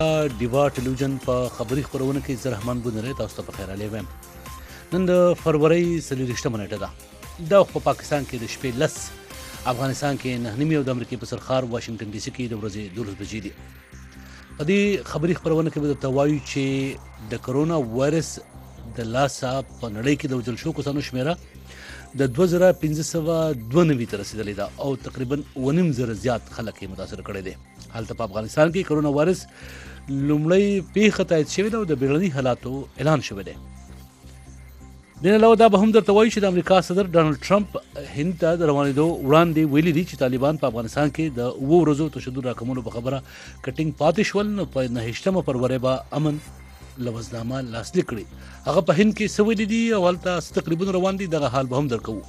ډیوا ټلویزیون په خبري خبرونه کې زه رحمان بونری تاسو ته په خیر علي وایم. نن د فروری 24 نیټه ده. دا په پاکستان کې د شپې 10، افغانستان کې 9 او د امریکا په سرخار واشنگټن ډي سي کې د ورځې 12 بجې دي. په دې خبري خبرونه کې به درته وایو چې د کرونا وایرس د لاسه په نړۍ کې د وژل شو کسانو شمیره د 2592 ته رسیدلې ده او تقریبا 9.5 زیات خلک یې متاثر کړي دي. هلته په افغانستان کې کرونا وایرس لومړی پیښه تایید شوې ده او د بیړني حالاتو اعلان شوی دی. دین علاوه دا به هم درته وایي چې د امریکا صدر ډانلډ ټرمپ هند ته د روانېدو وړاندې ویلي دي چې طالبان په افغانستان کې د 7 ورځو تشدد راکمولو په خبره کټینګ پاتې شول، نو په 9 فروری به امن لوزنامه لاسلیک کړي. هغه په هند کې څه ویلي دي او هلته تقریبا روان دي، دغه حال به هم درکوو.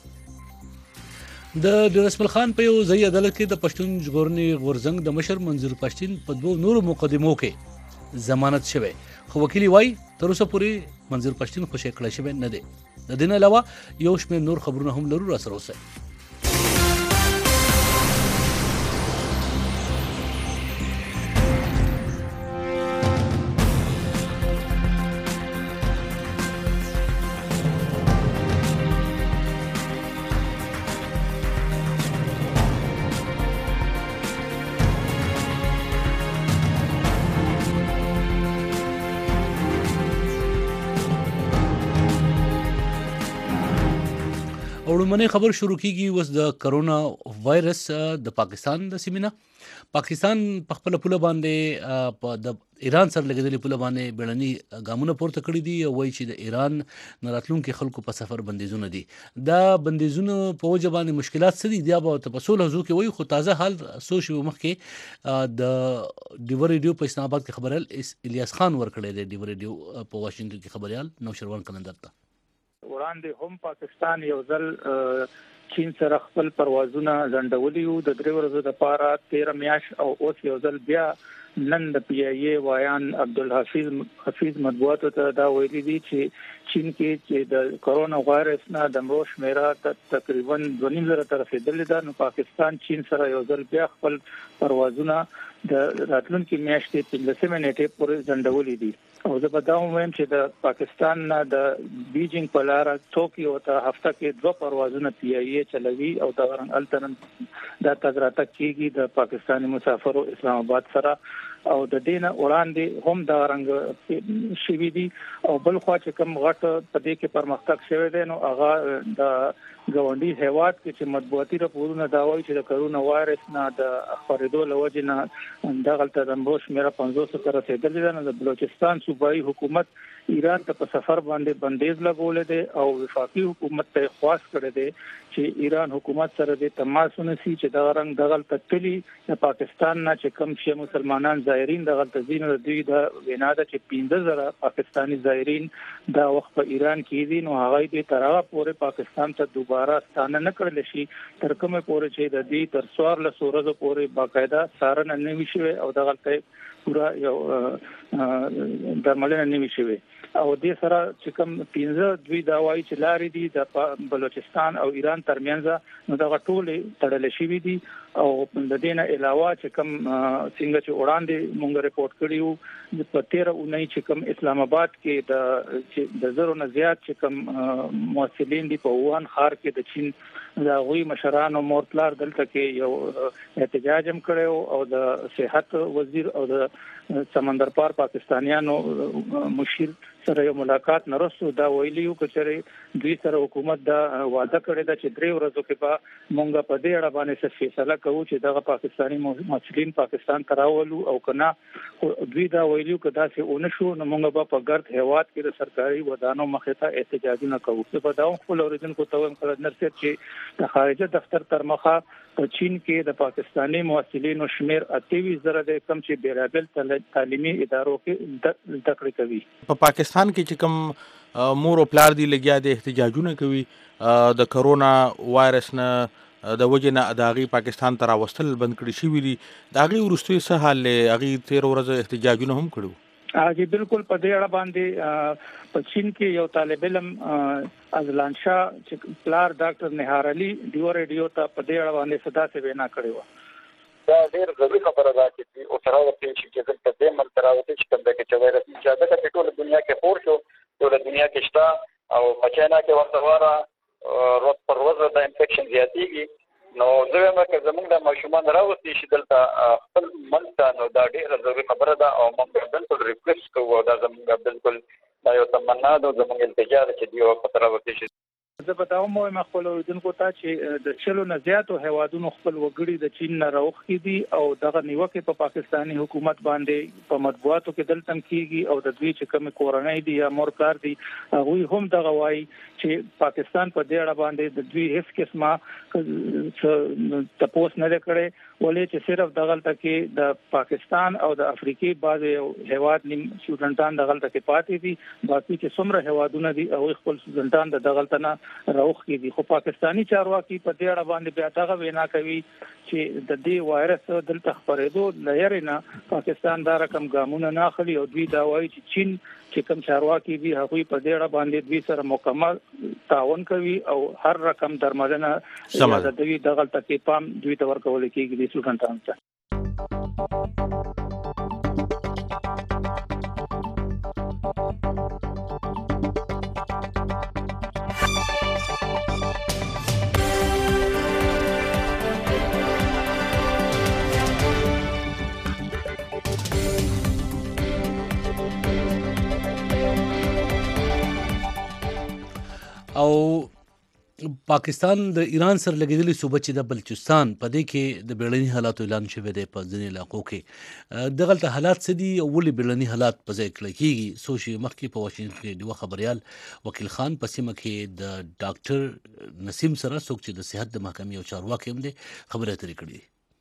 د ډیر اسماعیل خان په یو ځای عدالت کې د پښتون ژغورنې غورځنګ د مشر منظور پښتین په 2 نورو مقدمو کې ضمانت شوی، خو وکیل وایي تر اوسه پورې منظور پښتین خوشی کړی شوی نه دی. د دې نه علاوه یو شمېر نور خبرونه هم لرو، راسره اوسئ. وړومبنۍ خبر شروع کیږي اوس د کرونا وایرس د پاکستان د سیمې نه. پاکستان په خپل پوله باندې په د ایران سره لګیدلې پوله باندې بیړني ګامونه پورته کړي دي او وایي چې د ایران نه راتلونکي خلکو په سفر بندیزونه دي. دا بندیزونه په وجه باندې مشکلات څه دي دا به ته په 16 ورځو کې وایي، خو تازه حال څو شېبې مخکې د ډیور ریډیو په اسلام آباد کې خبریال الیاس خان ورکړی دی. ډیور ریډیو په واشنګټن کې خبریال نوشروان کلندر ته وړاندې هم پاکستان یو ځل چین سره خپل پروازونه ځنډولي وو د 3 ورځو لپاره 13 میاشت، او اوس یو ځل بیا نن د پی ای ای وایان عبدالحفیظ مطبوعاتو ته دا ویلي دي چې چین کې چې د کرونا وایرس نه د مړو شمیره تقریبا 2.5 ته رسیدلې ده. نو پاکستان چین سره یو ځل بیا خپل پروازونه د راتلونکي میاشتې 15 نیټې پورې ځنډولي دي. او زه به دا وایم چې د پاکستان نه د بیجینګ په لار ټوکیو ته هفته کې 2 پروازونه پی ای ای چلوي او دا رنګ التنن دا تګراتک کیږي د پاکستاني مسافرو اسلام آباد سره، او د دینه وړاندې هم دا رنګ شوی دي. او بل خو چې کوم غټ په دې کې پرمختګ شوی دی نو هغه د ګاونډي هیواد کې چې مطبوعاتي راپورونه دا وایي چې د کرونا وایرس نه د خبرېدو لوجه نه دغلته د مړو شمیره 500 ته رسیدلې ده. نو د بلوچستان صوبایي حکومت ایران ته په سفر باندې بندیز لګولې ده او وفاقي حکومت ته خواست کړی دی چې ایران حکومت سره د تماس ونیسي چې دا رنګ دغلته تلي د پاکستان نه چې کوم شي مسلمانان زایرین دغلته زین د دوی د وینا ده چې 15,000 پاکستانی زایرین دا وخت په ایران کې دي. نو هغه دې ترغه پورې پاکستان ته دوباره ستانه نه کړل شي تر کومه پورې چې د دې تر 14 ورځې پورې باقاعده څارنه نه وي شوی او دغلته پورا یو درملنه نه وي شوی. او دې سره چې کوم 15 دوی دا وایي چې لارې دي د بلوچستان او ایران ترمنځ نو دا ټولې تړل شوې دي. او د دې نه علاوه چې کوم څنګه چې وړاندې مونږ ریپورت کړیو په 13 چې کوم اسلام آباد کې د زرو نه زیات چې کوم مؤثرین دي په ووهان ښار کې د چین د غوي مشرانو مورتلار دلته کې یو احتجاج هم کړو او د صحت وزیر او د سمندر پار پاکستانیانو مشیر سره یو ملاقات نرسو دا ویلیو چې دوی سره حکومت دا وعده کړی دا چې 3 ورځې کې به مونږ په دې اړه باندې څه فیصله کوو چې دغه پاکستانی مسلمان پاکستان تراولو او کنا دوی دا ویلیو چې دا څه اونشو نو مونږ به په ګرد هیواد کې د سرکاري ودانو مخې ته احتجاجونه کوو. په دا خپل اوریدونکو ته وایم کړه چې د خارجه دفتر تر مخه په چین کې د پاکستانی مسلمانانو شمیر 28,000 د کم چې بیرابل تعلیمي ادارو کې زده کړې کوي. په پاکستان کې چې کوم مور او پلار دی لګیا د احتجاجونه کوي د کرونا وایرس نه د وجه نه اداغي پاکستان ته راوستل بند کړي شوي دي. د هغې وروستوی څه حال دی؟ هغې 13 ورځې احتجاجونه هم کړي. جی بالکل په دې اړه باندې په چین کې یو طالب علم ازلان شاه چې پلار ډاکټر نهار علي ډیو ریډیو ته په دې اړه باندې صدا څه وینا کړې و. دا ډېر ضروري خبره ده چې دوی اوس راوتي چې دلته دې منځ راوتي چې کوم ځای کې چې وایرس نشته ځکه چې ټوله دنیا کې خپور شو، ټوله دنیا کې شته او په چاینا کې ورته واره ورځ پر ورځ د انفیکشن زیاتېږي. نو زه وایم چې زموږ د ماشومان راوستي چې دلته خپل منځ ته، نو دا ډېره ضروري خبره ده او موږ بالکل ریکویسټ کوو، دا زموږ بالکل دا یو تمنا ده، زموږ التجا ده چې دوی ورته راوستي شي. زه به دا هم وایم خپلو اوریدونکو ته چې د 40 نه زیاتو هیوادونو خپل وګړي د چین نه راوښتي دي او دغه نیوکې په پاکستاني حکومت باندې په مطبوعاتو کې دلته کیږي او د دوی چې کوم کورنۍ دي یا مور پلار دي هغوی هم دغه وایي چې پاکستان په دې اړه باندې د دوی هیڅ قسمه تپوس نه کړي، ولې چې صرف دغلته کې د پاکستان او د افریقي بعضې هیواد نیم سټوډنټان دغلته کې پاتې دي، باقي چې څومره هیوادونه دي او خپل سټوډنټان د دغلته نه راوخي دي. خو پاکستانی چارواکي په دې اړه باندې بیا دغه وینا کوي چې د دې وایرس دلته خپرېدو لهر نه پاکستان دا رقم ګامونه نه اخلي او دوی دا وایي چې چین چې کوم چارواکي دي هغوی په دې اړه باندې دوی سره مکمل تعاون کوي او هر رقم درملنه د دوی دغلته کې پام دوی ته ورکول کېږي د سټوډنټانو ته. او پاکستان د ایران سره لګیدلی صوبه چې د بلوچستان په دې کې د بیړني حالاتو اعلان شوی دی په ځینې علاقو کې. دغلته حالات څه دي او ولې بیړني حالات په ځای کړل کېږي؟ څو چې مخکې په واشنګټن کې د خبریال وکیل خان په سیمه کې د ډاکټر نسیم سره څوک چې د صحت د محکمې او چارواکي هم دی خبرې اترې کړې.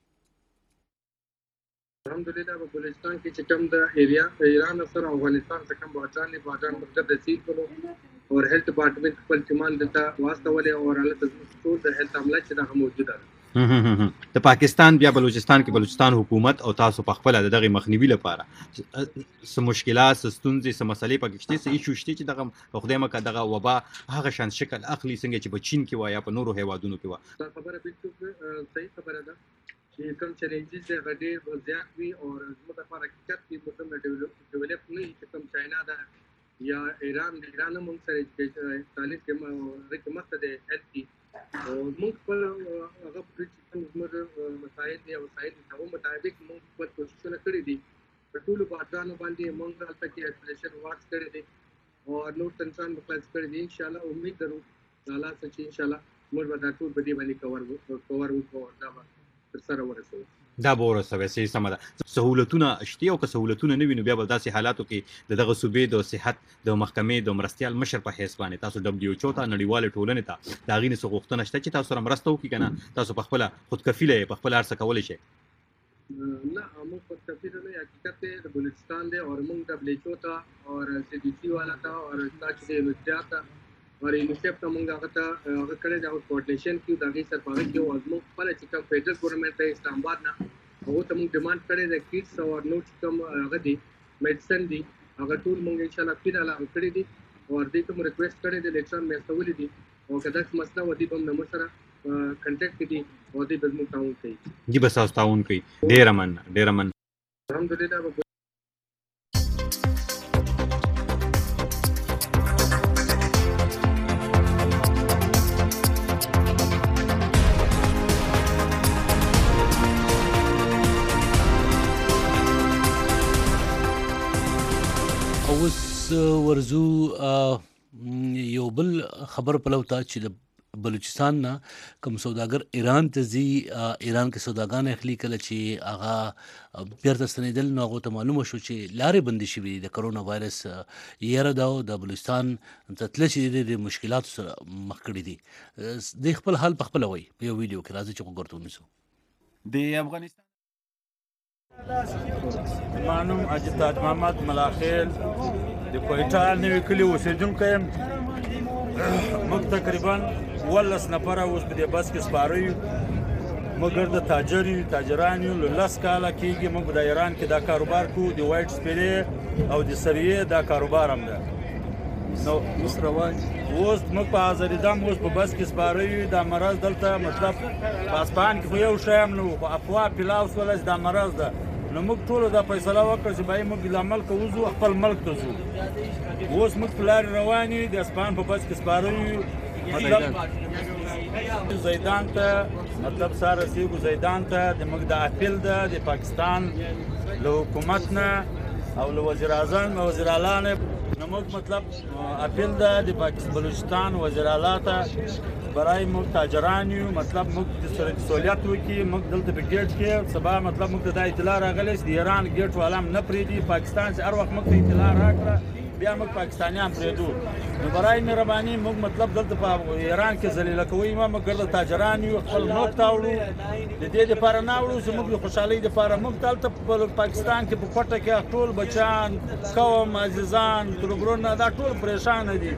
الحمدلله په بلوچستان کې چې کوم د ایران سره افغانستان څخه کوم بادان مرکز د سیل کولو اور هیلث ډپارټمنټ خپل ټیمان دلته واستولې او هلته ټول د هیلث عمله چې دا موجوده ده. د پاکستان بیا بلوچستان کې بلوچستان حکومت او تاسو په خپل دغه مخنیوي لپاره څه مشکلات، څه ستونزې، څه مسلې پکې شته، څه ایشو شته چې دغه په خدای مکه دغه وبا هغه شان شکل اخلي څنګه چې په چین کې و یا په نورو هیوادونو کې و؟ دا خبره بالکل صحیح خبره ده چې کوم چیلنجز د غډیر زیات وي او زموږ لپاره حقیقت کې متم ډیولپ نه چې کوم چاینا ده یا ایران موږ سره تعلیم کې مخته ده هیلث کې او موږ په هغه زموږ مسایل دي او مسایل هغه مطابق موږ په کوششونه کړې دي په ټولو بادانو باندې موږ هلته کې ایسولیشن وارډز کړې دي او نور تنظیم مخالف کړې دي. ان شاء الله امید لرو الله چې ان شاء الله موږ به دا ټول په دې باندې کور وکړو دا سره ورسوي. دا به ورسوي. صحیح سمه ده. سهولتونه شته او که سهولتونه نه وي نو بیا به داسې حالاتو کې دغه صوبې د صحت د محکمې د مرستیال مشر په حیث باندې تاسو WHO ته نړیواله ټولنې ته د هغې نه څه غوښتنه شته چې تاسو سره مرسته وکړي که نه تاسو په خپله خودکفیله یې په خپله هر څه کولی شئ؟ نه موږ خودکفیله نه، حقیقت د بلوچستان دی او موږ WHO ته او CDC والا ته او تاسو د یونیسیف ته اور یونیسیف ته موږ هغه کړی دا کوارډینیشن کې د هغې سرپرستی کې او موږ خپله چې کوم فیډرل ګورنمنټ دی اسلام آباد نه هغو ته موږ ډیمانډ کړی دی کټس او نور چې کوم هغه دي میډیسن دي هغه ټول موږ انشاءالله فیلحال هغه کړي دي او دې ته موږ ریکویسټ کړی دی لیټران مې استولي دي او که داسې مسله و دي به هم زموږ سره کنټیکټ کې دي او دې به زموږ تعاون کوي. جی به ستاسو تعاون کوي. ډېره مننه. الحمدلله. ورزو یو بل خبر پلو ته چې د بلوچستان نه کوم سوداګر ایران ته ځي، ایران کې سوداګان اخلي کله چې هغه بیرته ستنېدل نو هغو ته معلومه شو چې لارې بندې شوي دي د کرونا وایرس یاره ده او د بلوچستان ته تله چې د مشکلاتو سره مخ کړي دي. د خپل حال په خپله وایي په یو ویډیو کې. راځي چې وګورو ونیسو. د افغانستان مانوم حاجي تاج محمد ملاخیل د کویټه نوي کلي اوسېدونکی یم. موږ تقریبا 18 نفره اوس په دې بس کې سپاره یو. موږ ګرده تاجران یو. 10 کاله کېږي موږ د ایران کې دا کاروبار کوو، د وایټ سپیرې او د سریې دا کاروبار هم ده. نو اوس روان اوس موږ په آزاریدام اوس په بس کې سپاره یو دا مرض دلته مطلب په اسپان کې خو یو شی هم نه خو افوا پیلاو سول دا مرض ده نو موږ ټول دا فیصله وکړه چې باید موږ له ملک وځو خپل ملک ته ځو اوس موږ په لار روان یو د اسپان په بس کې سپاره یو مطلب زیدان ته مطلب ساره سیګو زیدان ته د موږ د اپیل ده د پاکستان له حکومت نه او له وزیر اعظم او وزیر اعلی نه نو موږ مطلب اپیل ده د پاکستان بلوچستان وزیر اعلی ته برای موږ تاجران یو مطلب موږ د سہولیت وکړي موږ دلته په ګیټ کې سبا مطلب موږ ته د اطلاع راغلی چې د ایران ګیټ والا هم نه پرېږدي پاکستان چې هر وخت موږ ته اطلاع راکړه بیا موږ پاکستانیان پرېږدو نو برای مهرباني موږ مطلب دلته په ایران کې ذلیله کوي موږ ګرده تاجران یو خپل ملک ته وړو د دې دپاره نه وړو چې موږ د خوشحالۍ دپاره موږ دلته په پاکستان کې په کوټه کې ټول بچیان قوم عزیزان تربرونه دا ټول پریشانه دي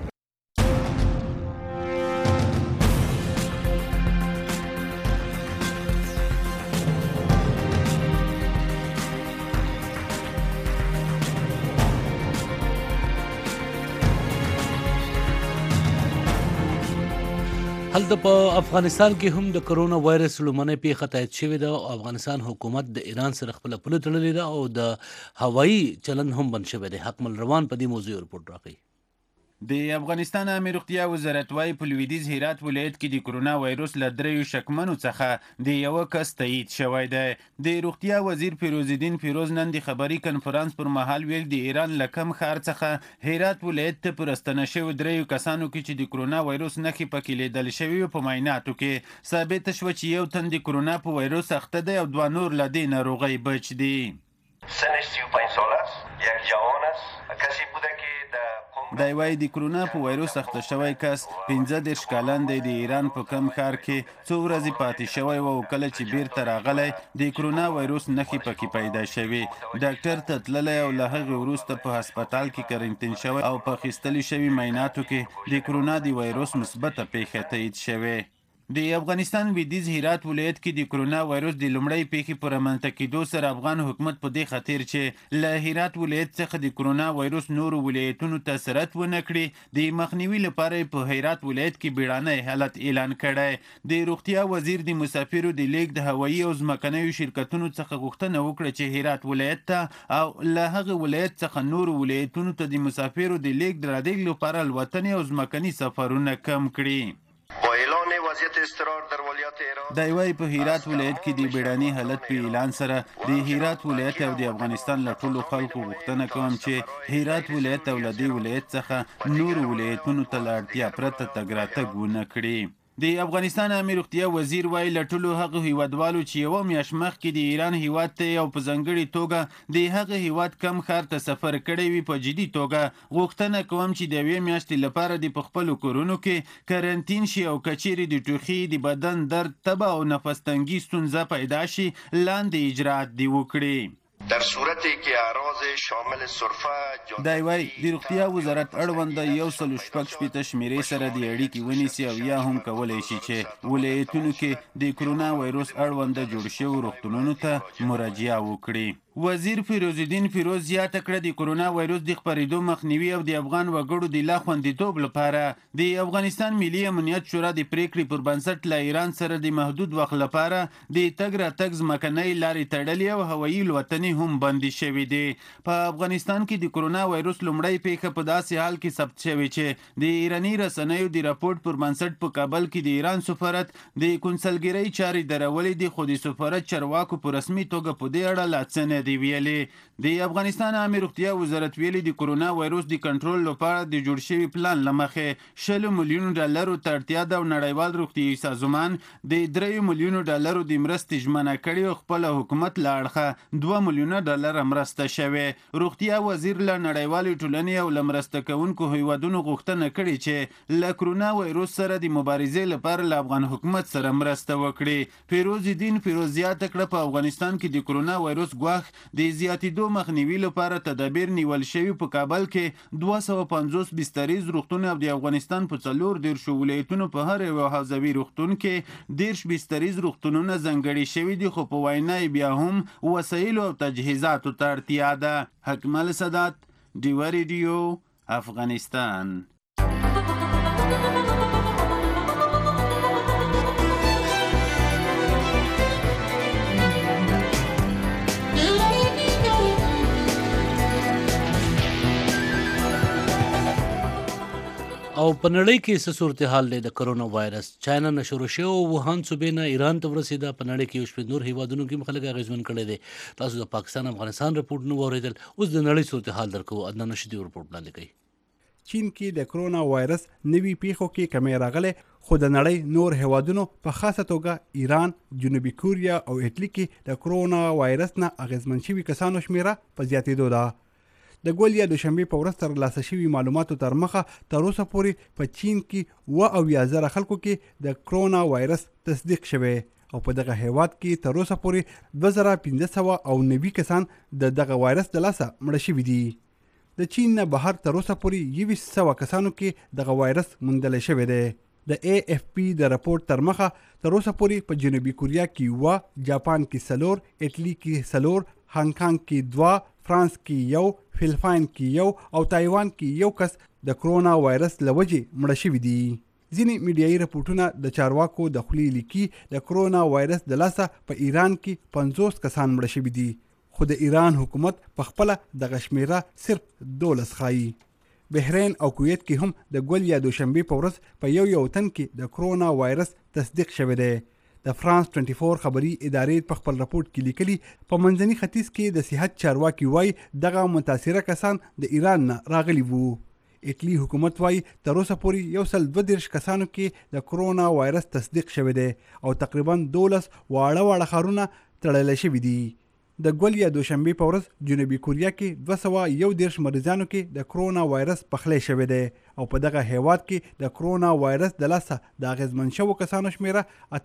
هلته په افغانستان کې هم د کرونا وایرس لومړنۍ پیښه تایید شوې ده او افغانستان حکومت د ایران سره خپله پوله تړلې ده او د هوایي چلن هم بند شوی دی. حکمل روان په دې موضوع رپورټ راکوي. د افغانستان عامه روغتیا وزارت وايي په لویدیځ هرات ولایت کې د کرونا وایروس له دریو شکمنو څخه د یو کس تایید شوی دی. د روغتیا وزیر فیروز الدین فیروز نن د خبري کنفرانس پر مهال ویل د ایران له کم ښار څخه هرات ولایت ته پر راستنه شوي دریو کسانو کې چې د کرونا وایروس نښې پکې لیدل شوي په معایناتو کې ثابته شوه چې یو تن د کرونا په وایروس اخته دی او دوه نور له دې ناروغۍ بچ دي. سنش 35 سال است یک جوان است کسی بوده که دی وایي د کرونا په وایروس اخته شوی کس 15 کلن دی د ایران په کم ښار کې څو ورځې پاتې شوی و او کله چې بیرته راغلی د کرونا وایروس نښې پکې پیدا شوي ډاکټر ته تللی او له هغې وروسته په هسپتال کې کرنټین شوی او په اخیستلي شوي معایناتو کې د کرونا د وایروس مثبته پیښه تایید شوې. د افغانستان لویدیځ هرات ولایت کې د کرونا وایروس د لومړۍ پیښې په رامنځته کېدو سره افغان حکومت په دې خاطر چې له هرات ولایت څخه د کرونا وایروس نورو ولایتونو ته سرعت ونه کړي د مخنیوي لپاره په هرات ولایت کې بیړنی حالت اعلان کړی. د روغتیا وزیر د مسافرو د لیږد د هوایي او ځمکنیو شرکتونو څخه غوښتنه وکړه چې هرات ولایت ته او له هغه ولایت څخه نورو ولایتونو ته د مسافرو د لیږد راتګ لپاره الوتنې او ځمکني سفرونه کم کړي. دی وايي په هرات ولایت کې د بیړني حالت په اعلان سره د هرات ولایت او د افغانستان له ټولو خلکو غوښتنه کوم چې هرات ولایت او له دې ولایت څخه نورو ولایتونو ته له اړتیا پرته تګ راتګ ونه کړي. د افغانستان عامه روغتیا وزیر وايي له ټولو هغه هیوادوالو چې یوه میاشت مخکې د ایران هیواد ته او په ځانګړې توګه د هغه هیواد کم ښار ته سفر کړی وي په جدي توګه غوښتنه کوم چې د یوې میاشتې لپاره د په خپلو کورونو کې کرنټین شي او که چیرې د ټوخي د بدن درد تبه او نفس تنګي ستونزه پیدا شي لاندې اجراات دې وکړي. در صورتی که اعراض شامل سرفه دی وايي د روغتیا وزارت اړونده 116 شمیرې سره د اړیکې ونیسي او یا هم کولی شي چې ولایتونو کې د کرونا وایروس اړونده جوړ شوي روغتونونو ته مراجعه وکړي. وزیر فیروز الدین فیروز زیاته کړه د کرونا وایروس د خپرېدو مخنیوي او د افغان وګړو د لا خوندیتوب لپاره د افغانستان ملي امنیت شورا د پریکړې پر بنسټ له ایران سره د محدود وخت لپاره د تګ راتګ ځمکنۍ لارې تړلې او هوایي الوتنې هم بندي شوې دي. په افغانستان کې د کرونا وایروس لومړۍ پیښه په داسې حال کې ثبت شوې چې د ایراني رسنیو د راپورټ پر بنسټ په کابل کې د ایران سفارت د کنسلګرۍ چارې درولې دي خو د سفارت چارواکو په رسمي توګه په دې اړه لا څه نه دی ویلي. د افغانستان عامه روغتیا وزارت ویلي د کرونا وایروس د کنټرول لپاره د جوړ شوي پلان له مخې 60 میلیونو ډالرو ته اړتیا ده او نړیوال روغتیايي سازمان د 3 میلیونو ډالرو د مرستې ژمنه کړې او خپل حکومت له اړخه 2 میلیونه ډالر مرسته شوې. روغتیا وزیر له نړیوالې ټولنې او له مرسته کوونکو هیوادونو غوښتنه کړې چې له کرونا وایروس سره د مبارزې لپاره له افغان حکومت سره مرسته وکړي. فیروز الدین فیروز زیاته کړه په افغانستان کې د کرونا وایروس ګواښ د زیاتېدو مخنیوي لپاره تدابیر نیول شوي. په کابل کې 250 بستریز روغتون او د افغانستان په 14 ولایتونو په هر یو حوزوي روغتون کې 10 بستریز روغتونونه ځانګړي شوي دي خو په وینا بیا هم وسایلو او تجهیزاتو ته اړتیا ده. حکمل سادات ډیوا ریډیو افغانستان. او په نړۍ کې څه صورتحال دی د کرونا وایرس؟ چاینا نه شروع شوی او ووهان صوبې نه ایران ته ورسېده. په نړۍ کې یو شمېر نور هیوادونو کې هم خلک اغېزمن کړی دی. تاسو د پاکستان افغانستان رپورټ نه واورېدل، اوس د نړۍ صورتحال درکوو. عدنان رشیدي رپورټ وړاندې کوي. چین کې د کرونا وایرس نوي پیښو کې کمی راغلی، خو د نړۍ نور هیوادونو په خاصه توګه ایران، جنوبي کوریا او ایټلی کې د کرونا وایرس نه اغېزمن شوي کسانو شمیره په زیاتېدو ده. د ګول یا دوشنبې په ورځ ترلاسه شوي معلوماتو تر مخه تر اوسه پورې په چین کې 78,000 خلکو کې د کرونا وایرس تصدیق شوی او په دغه هیواد کې تر اوسه پورې 2590 کسان د دغه وایرس د لاسه مړه شوي دي. د چین نه بهر تر اوسه پورې 2100 کسانو کې دغه وایرس موندل شوی دی. د AFP د راپورټ تر مخه تر اوسه پورې په جنوبي کوریا کې 1، جاپان کې 4، ایټلی کې 4، هانګ کانګ کې 2، فرانس کې 1، فلپاین کې 1 او تایوان کې 1 کس د کرونا وایرس له وجې مړه شوي دي. ځینې میډیایي راپورټونه د چارواکو د خولې لیکي د کرونا وایرس د لاسه په ایران کې 50 کسان مړه شوي دي، خو د ایران حکومت په خپله دغه شمیره صرف 12 ښایي. بحرین او کویت کې هم د ګول یا دوشنبې په ورځ په یو تن کې د کرونا وایرس تصدیق شوی دی. د فرانس 24 خبري ادارې په خپل راپورټ کې لیکلي په منځني ختیځ کې د صحت چارواکي وایي دغه متاثره کسان د ایران نه راغلي وو. ایټلی حکومت وایي تر اوسه پورې 132 کسانو کې د کرونا وایرس تصدیق شوی دی او تقریبا 12 واړه ښارونه تړل شوي دي. د ګول یا دوشنبې په ورځ جنوبي کوریا کې 211 مریضانو کې د کرونا وایرس پخلی شوی دی او په دغه هیواد کې د کرونا وایرس د لاسه د اغېزمن شوو کسانو شمیره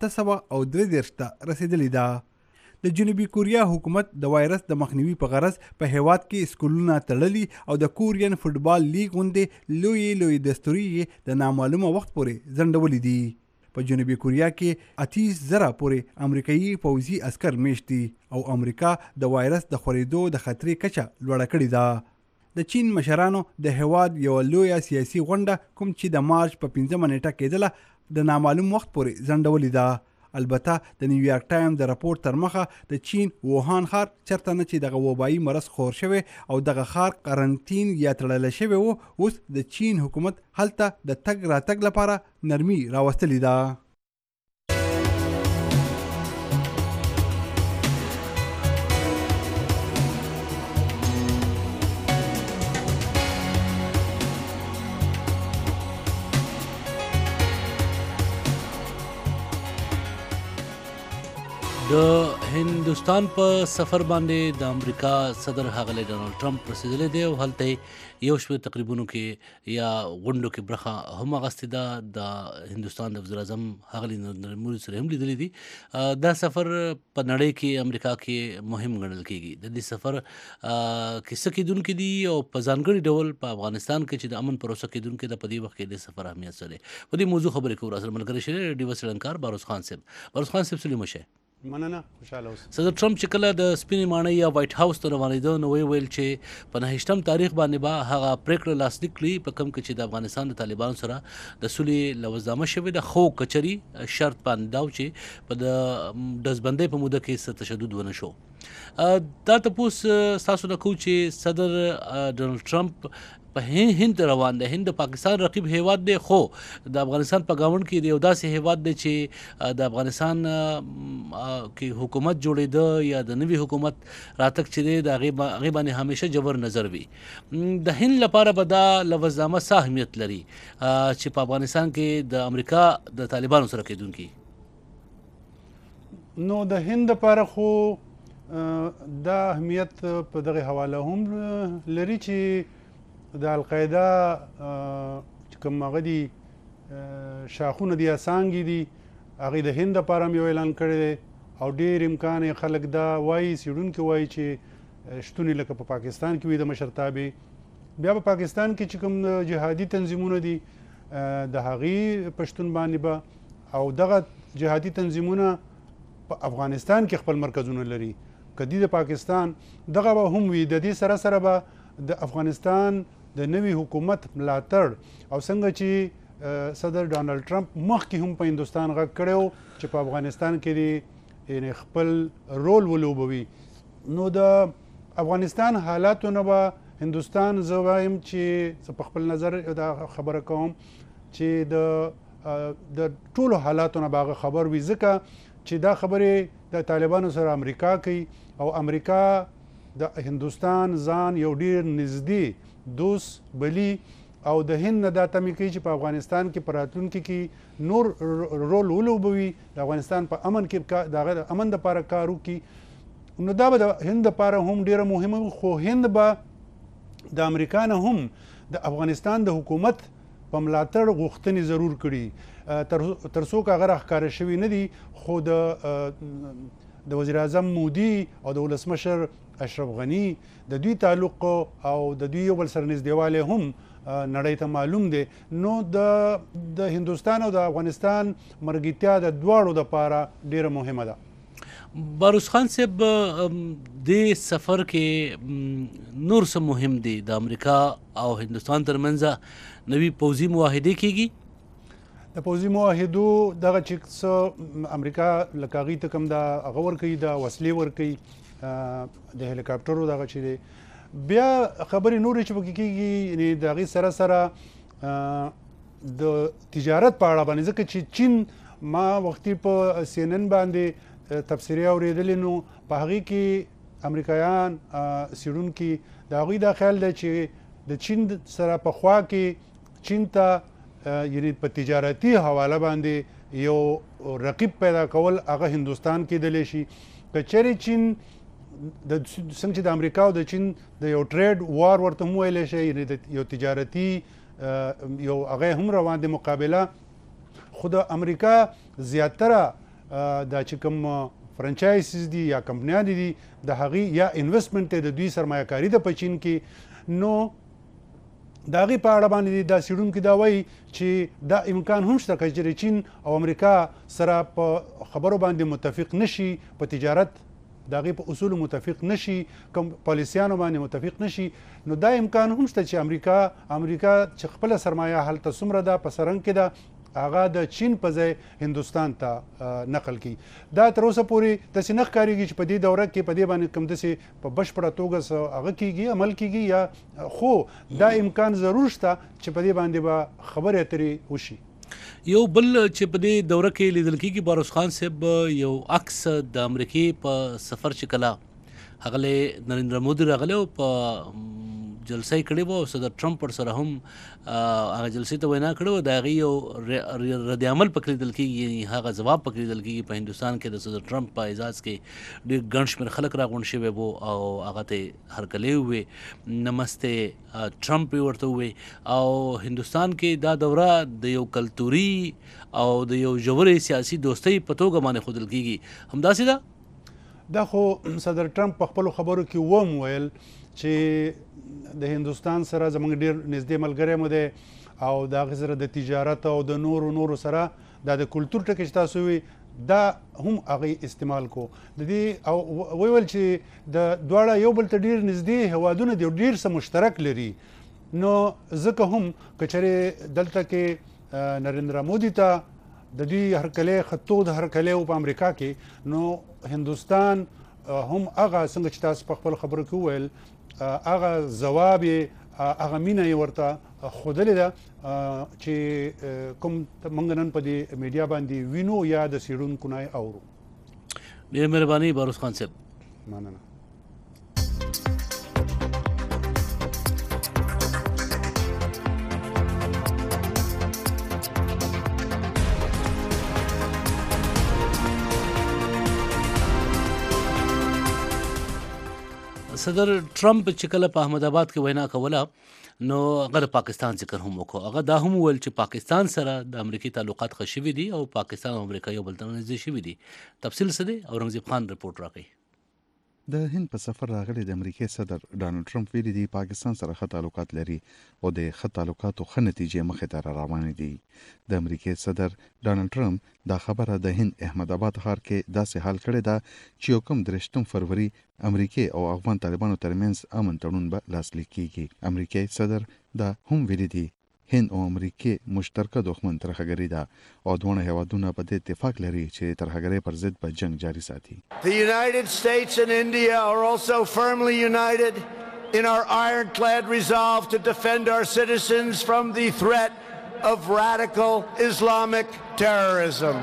832 ته رسیدلې ده. د جنوبي کوریا حکومت د وایرس د مخنیوي په غرض په هیواد کې سکولونه تړلي او د کورین فوټبال لیګ غوندې لوی دستوري د نامعلومه وخت پورې ځنډولې دي. په جنوبي کوریا کې 30,000 پورې امریکایي پوځي عسکر میشت دي او امریکا د وایرس د خورېدو د خطرې کچه لوړه کړې ده. د چین مشرانو د هیواد یو لویه سیاسي غونډه کوم چې د مارچ په 15 نیټه کېدله د نامعلوم وخت پورې ځنډولې ده. البته د نیویارک ټایم د راپورټ تر مخه د چین ووهان ښار چرته نه چې دغه وبایي مرض خور شوی او دغه ښار قرنطین یا تړلی شوی و، اوس د چین حکومت هلته د تګ راتګ لپاره نرمي راوستلې ده. د هندوستان په سفر باندې د امریکا صدر ښاغلی ډونالډ ټرمپ رسېدلی دی او هلته یو شمېر تقریبونو کې یا غونډو کې برخه هم اخیستې ده. د هندوستان د وزیراعظم ښاغلي نریندرا مودي سره هم لیدلی دي. دا سفر په نړۍ کې امریکا کې مهم ګڼل کېږي. د دې سفر کیسه کېدونکي دي او په ځانګړي ډول په افغانستان کې چې د امن پروسه کېدونکې ده په دې وخت کې د سفر اهمیت څه دی. په دې موضوع خبرې کوو. راسره ملګری شوی ډیوه څېړنکار باروز خان صاحب. باروز خان صاحب سلیم شه. مننه، خوشاله اوسه. صدر ټرمپ چې کله د سپینې ماڼۍ یا وایټ هاوس ته روانېده نو ویل چې په 29 تاریخ باندې به هغه پریکړه لاسلیک کړي په کوم کې چې د افغانستان د طالبانو سره د سولې لوزنامه شوې ده، خو کچري شرط باندې دا چې په د ډزبندۍ په موده کې څه تشدد ونه شو. دا تپوس تاسو نه کوو چې صدر ډونالډ ټرمپ په هند روان دی. هند د پاکستان رقیب هیواد دی، خو د افغانستان په ګاونډ کې د یو داسې هیواد دی چې د افغانستان کې حکومت جوړېده یا د نوي حکومت راتګ چې دی د هغې باندې همیشه جبر نظر وي. د هند لپاره به دا لوزنامه څه اهمیت لري چې په افغانستان کې د امریکا د طالبانو سره کېدونکي؟ نو د هند لپاره خو دا اهمیت په دغه حواله هم لري چې د القاعده چې کوم هغه دي شاخونه دي، څانګې دي، هغې د هند لپاره هم یو اعلان کړی دی او ډېر امکان یې خلک دا وایي، څېړونکي وایي چې شتون یې لکه په پاکستان کې وي د مشرتابې. بیا په پاکستان کې چې کوم جهادي تنظیمونه دي د هغې په شتون باندې به او دغه جهادي تنظیمونه په افغانستان کې خپل مرکزونه لري. که د پاکستان دغه به هم وي، د دې سره سره به د افغانستان د نوي حکومت ملاتړ او څنګه چې صدر ډانلډ ټرمپ مخکې هم په هندوستان غږ کړی و چې په افغانستان کې د یعنې خپل رول ولوبوي، نو د افغانستان حالاتو نه به هندوستان زه وایم چې په خپل نظر دا خبره کوم چې د ټولو حالاتو نه به هغه خبر وي، ځکه چې دا خبرې د طالبانو سره امریکا کوي او امریکا د هندوستان ځان یو ډیر نږدې دوست بلی او د هند نه دا تمې کوي چې په افغانستان کې په راتلونکي کې نور رول ولوبوي، د افغانستان په امن کې د هغه امن دپاره کار وکړي، نو دا به د هند دپاره هم ډیره مهمه وي. خو هند به د امریکا نه هم د افغانستان د حکومت په ملاتړ غوښتنې ضرور کړي، تر څو که هغه راښکاره شوي نه دي. خو د وزیر اعظم مودي او د ولسمشر اشرف غني د دوی تعلق او د دوی یو بل سره نږدېوالی هم نړۍ ته معلوم دی، نو د هندوستان او د افغانستان مرګتیا د دواړو دپاره ډیره مهمه ده. باروس خان صاحب د سفر کې نور څه مهم دي؟ د امریکا او هندوستان ترمنځ نوي پوځي معاهدې کیږي؟ د پوځي معاهدو دغه چې څه امریکا لکه هغوی ته کوم دا هغه ورکوي، د وسلې ورکوي، د هلیکاپټرو دغه چې دی، بیا خبرې نورې چې پکې کېږي یعنې د هغې سره سره د تجارت په اړه باندې، ځکه چې چین ما وختي په CNN باندې تبصرې اورېدلې، نو په هغې کې امریکایان څېړونکي د هغوی دا خیال دی چې د چین سره په خوا کې چین ته یعنې په تجارتي حواله باندې یو رقیب پیدا کول هغه هندوستان کېدلی شي. که چیرې چین څنګه چې د امریکا او د چین د یو ټریډ وار ورته هم ویلی شي، یعنې د یو تجارتي یو هغه هم روان دی مقابله، خو د امریکا زیاتره دا چې کوم فرنچایزز دي یا کمپنیانې دي د هغې یا انویسټمنټ دی د دوی سرمایه کاري ده په چین کې، نو د هغې په اړه باندې دا څېړونکي دا وایي چې دا امکان هم شته که چېرې چین او امریکا سره په خبرو باندې متفق نشي، په تجارت د هغې په اصولو متفق نشي، کوم پالیسیانو باندې متفق نشي، نو دا امکان هم شته چې امریکا چې خپله سرمایه هلته څومره ده په سرنګ کې ده هغه د چین په ځای هندوستان ته نقل کړي. دا تر اوسه پورې داسې نه ښکارېږي چې په دې دوره کې په دې باندې کوم داسې په بشپړه توګه هغه کېږي عمل کېږي، یا خو دا امکان ضرور شته چې په دې باندې به خبرې اترې وشي. یو بل چې په دې دوره کې لیدل کېږي باروس خان صاحب، یو عکس د امریکې په سفر چې کله هغه نریندرا مودي راغلی او په جلسه یې کړې وه او صدر ټرمپ ورسره هم هغه جلسې ته وینا کړې وه، د هغې یو رد عمل پکې لیدل کېږي، یعنې هغه ځواب پکې لیدل کېږي. په هندوستان کې د صدر ټرمپ په اعزاز کې ډېر ګڼ شمېر خلک راغونډ شوي وو او هغه ته هرکلی ووې، نمستې ټرمپ یې ورته ووې، او هندوستان کې دا دوره د یو کلتوري او د یو ژورې سیاسي دوستۍ په توګه باندې ښودل کېږي، همداسې ده؟ دا خو صدر ټرمپ په خپلو خبرو کې وم ویل چې د هندوستان سره زموږ ډېر نږدې ملګری مو دی او د هغې سره د تجارت او د نورو سره دا د کلتور ټکي چې تاسو وي دا هم هغې استعمال کو د دې، او ویل چې د دواړه یو بل ته ډېر نږدې هیوادونه دي او ډېر څه مشترک لري، نو ځکه هم که چېرې دلته کې نریندرا مودي ته د دوی هرکلی خطوط هرکلی و په امریکا کې، نو هندوستان هم هغه څنګه چې تاسو په خپل خبرو کې وویل هغه ځواب یې هغه مینه یې ورته ښودلې ده چې کوم موږ نن په دې میډیا باندې وینو یا د څېړونکو نه اورو. ډېره مهرباني باروس خان صاحب. مننه. صدر ټرمپ چې کله په احمد آباد کې وینا کوله نو هغه د پاکستان ذکر هم وکړو، هغه دا هم وویل چې پاکستان سره د امریکې تعلقات ښه شوي دي او پاکستان او امریکا یو بل ته نږدې شوي دي. تفصیل څه دی؟ اورنګزیب خان رپورټ راکوي. د هند په سفر راغلي د امریکای صدر ډانلډ ټرمپ ویلي دی پاکستان سره ښه تعلقات لري او د ښه تعلقاتو ښه نتیجې مخې ته روانې دي. د امریکای صدر ډانلډ ټرمپ دا خبره د هند احمد آباد ښار کې داسې حال کړې ده چې یو کم 23 فروری امریکای او افغان طالبانو ترمنځ امن تړون به لاسلیک کیږي. امریکای صدر دا هم ویلي دی هند او امریکای مشترکه دښمن ترهګري ده او دواړه هیوادونه په دې اتفاق لري چې ترهګرۍ پر ضد به جنگ جاري ساتي. The United States and India are also firmly united in our ironclad resolve to defend our citizens from the threat of radical Islamic terrorism.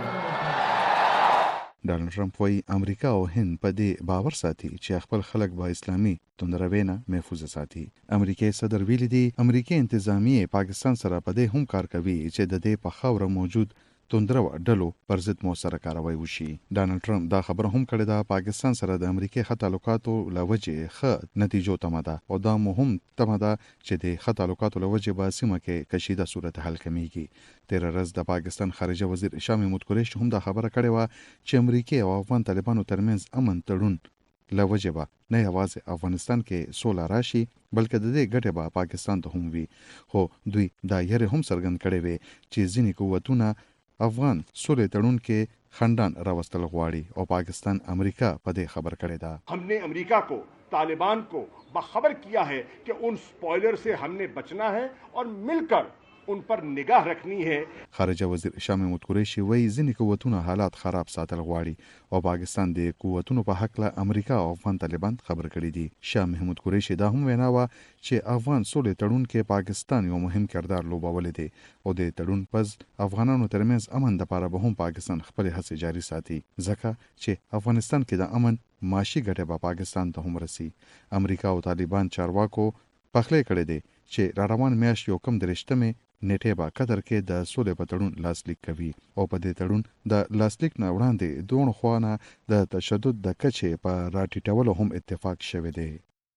ډانلډ ټرمپ وایي امریکا او هند په دې باور ساتي چې خپل خلک به اسلامي توندروي نه محفوظ ساتي. امریکای صدر ویلي دی امریکای انتظامیه پاکستان سره په دې هم کار کوي چې د دې په خاوره موجود توندرو ډلو پر ضد موثره کاروي وشي. ډانلډ ټرمپ دا خبره هم کړې ده پاکستان سره د امریکای ښه تعلقاتو له وجې ښه نتیجو تمه ده او دا مهم تمه ده چې د ښه تعلقاتو له وجې به سیمه کې کشیده صورتحال کمیږي. تېره ورځ د پاکستان خارجه وزیر شاه محمود قریشي هم دا خبره کړې وه چې امریکای او افغان طالبانو ترمنځ امن تړون له وجې به نه یوازې افغانستان کې سوله راشي بلکې د دې ګټې به پاکستان ته هم وي. خو دوی دا یې هم څرګند کړې وې چې ځینې قوتونه افغان سولې تړون کې خندان راوستل غواړي او پاکستان امریکا په دې خبر کړی ده. हमने अमेरिका को तालिबान को बाखबर किया है कि उन स्पॉइलर से हमने बचना है और मिलकर उन पर निगाह रखनी है. خارجه وزیر شاه محمود قریشي وایي ځینې قوتونه حالات خراب ساتل غواړي او پاکستان د قوتونو په حق له امریکا او افغان طالبان خبر کړي دي. شاه محمود قریشي دا هم وینا وه چې افغان سولې تړون کې پاکستان یو مهم کردار لوبولی دی او د تړون پس افغانانو ترمنځ امن دپاره به هم پاکستان خپلې هڅې جاري ساتي ځکه چې افغانستان کې د امن معاشي ګټې به پاکستان ته هم رسي. امریکا او طالبان چارواکو پخلی کړی دی چې را روان میاشت یو کم 23 نیټه به قطر کې د سولې په تړون لاسلیک کوي او په دې تړون د لاسلیک نه وړاندې دوه خوانه د تشدد د کچې په راټیټولو هم اتفاق شوی دی.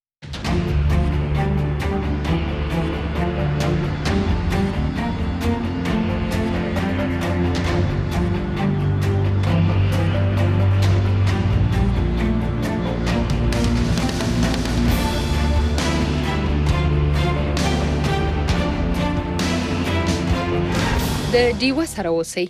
د ډیوه سره اوسئ.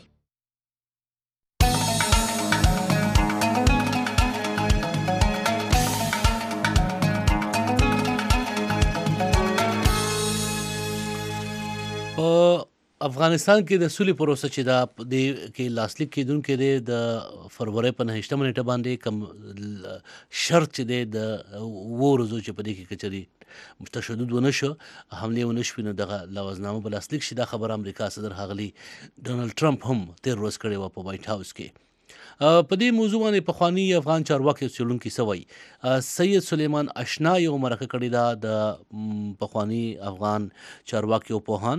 افغانستان کې د سولې پروسه چې دا د کې لاسلیک کېدونکې دی د فروری په 9 نیټه باندې کم شرط چې دی د ورځو چې په دې کې کچري تشدد ونه شو حمله ونه شو نو دغه لوازنامه بل لاسلیک شي. دا خبر امریکا صدر هغلی ډونالد ټرمپ هم تیر ورځ کړی و په وایټ هاوس کې. په دې موضوع باندې پخوانی افغان چارواکي څېړونکي سوي سید سلیمان اشنا یو مرکه کړې ده د پخوانی افغان چارواکي او پوهان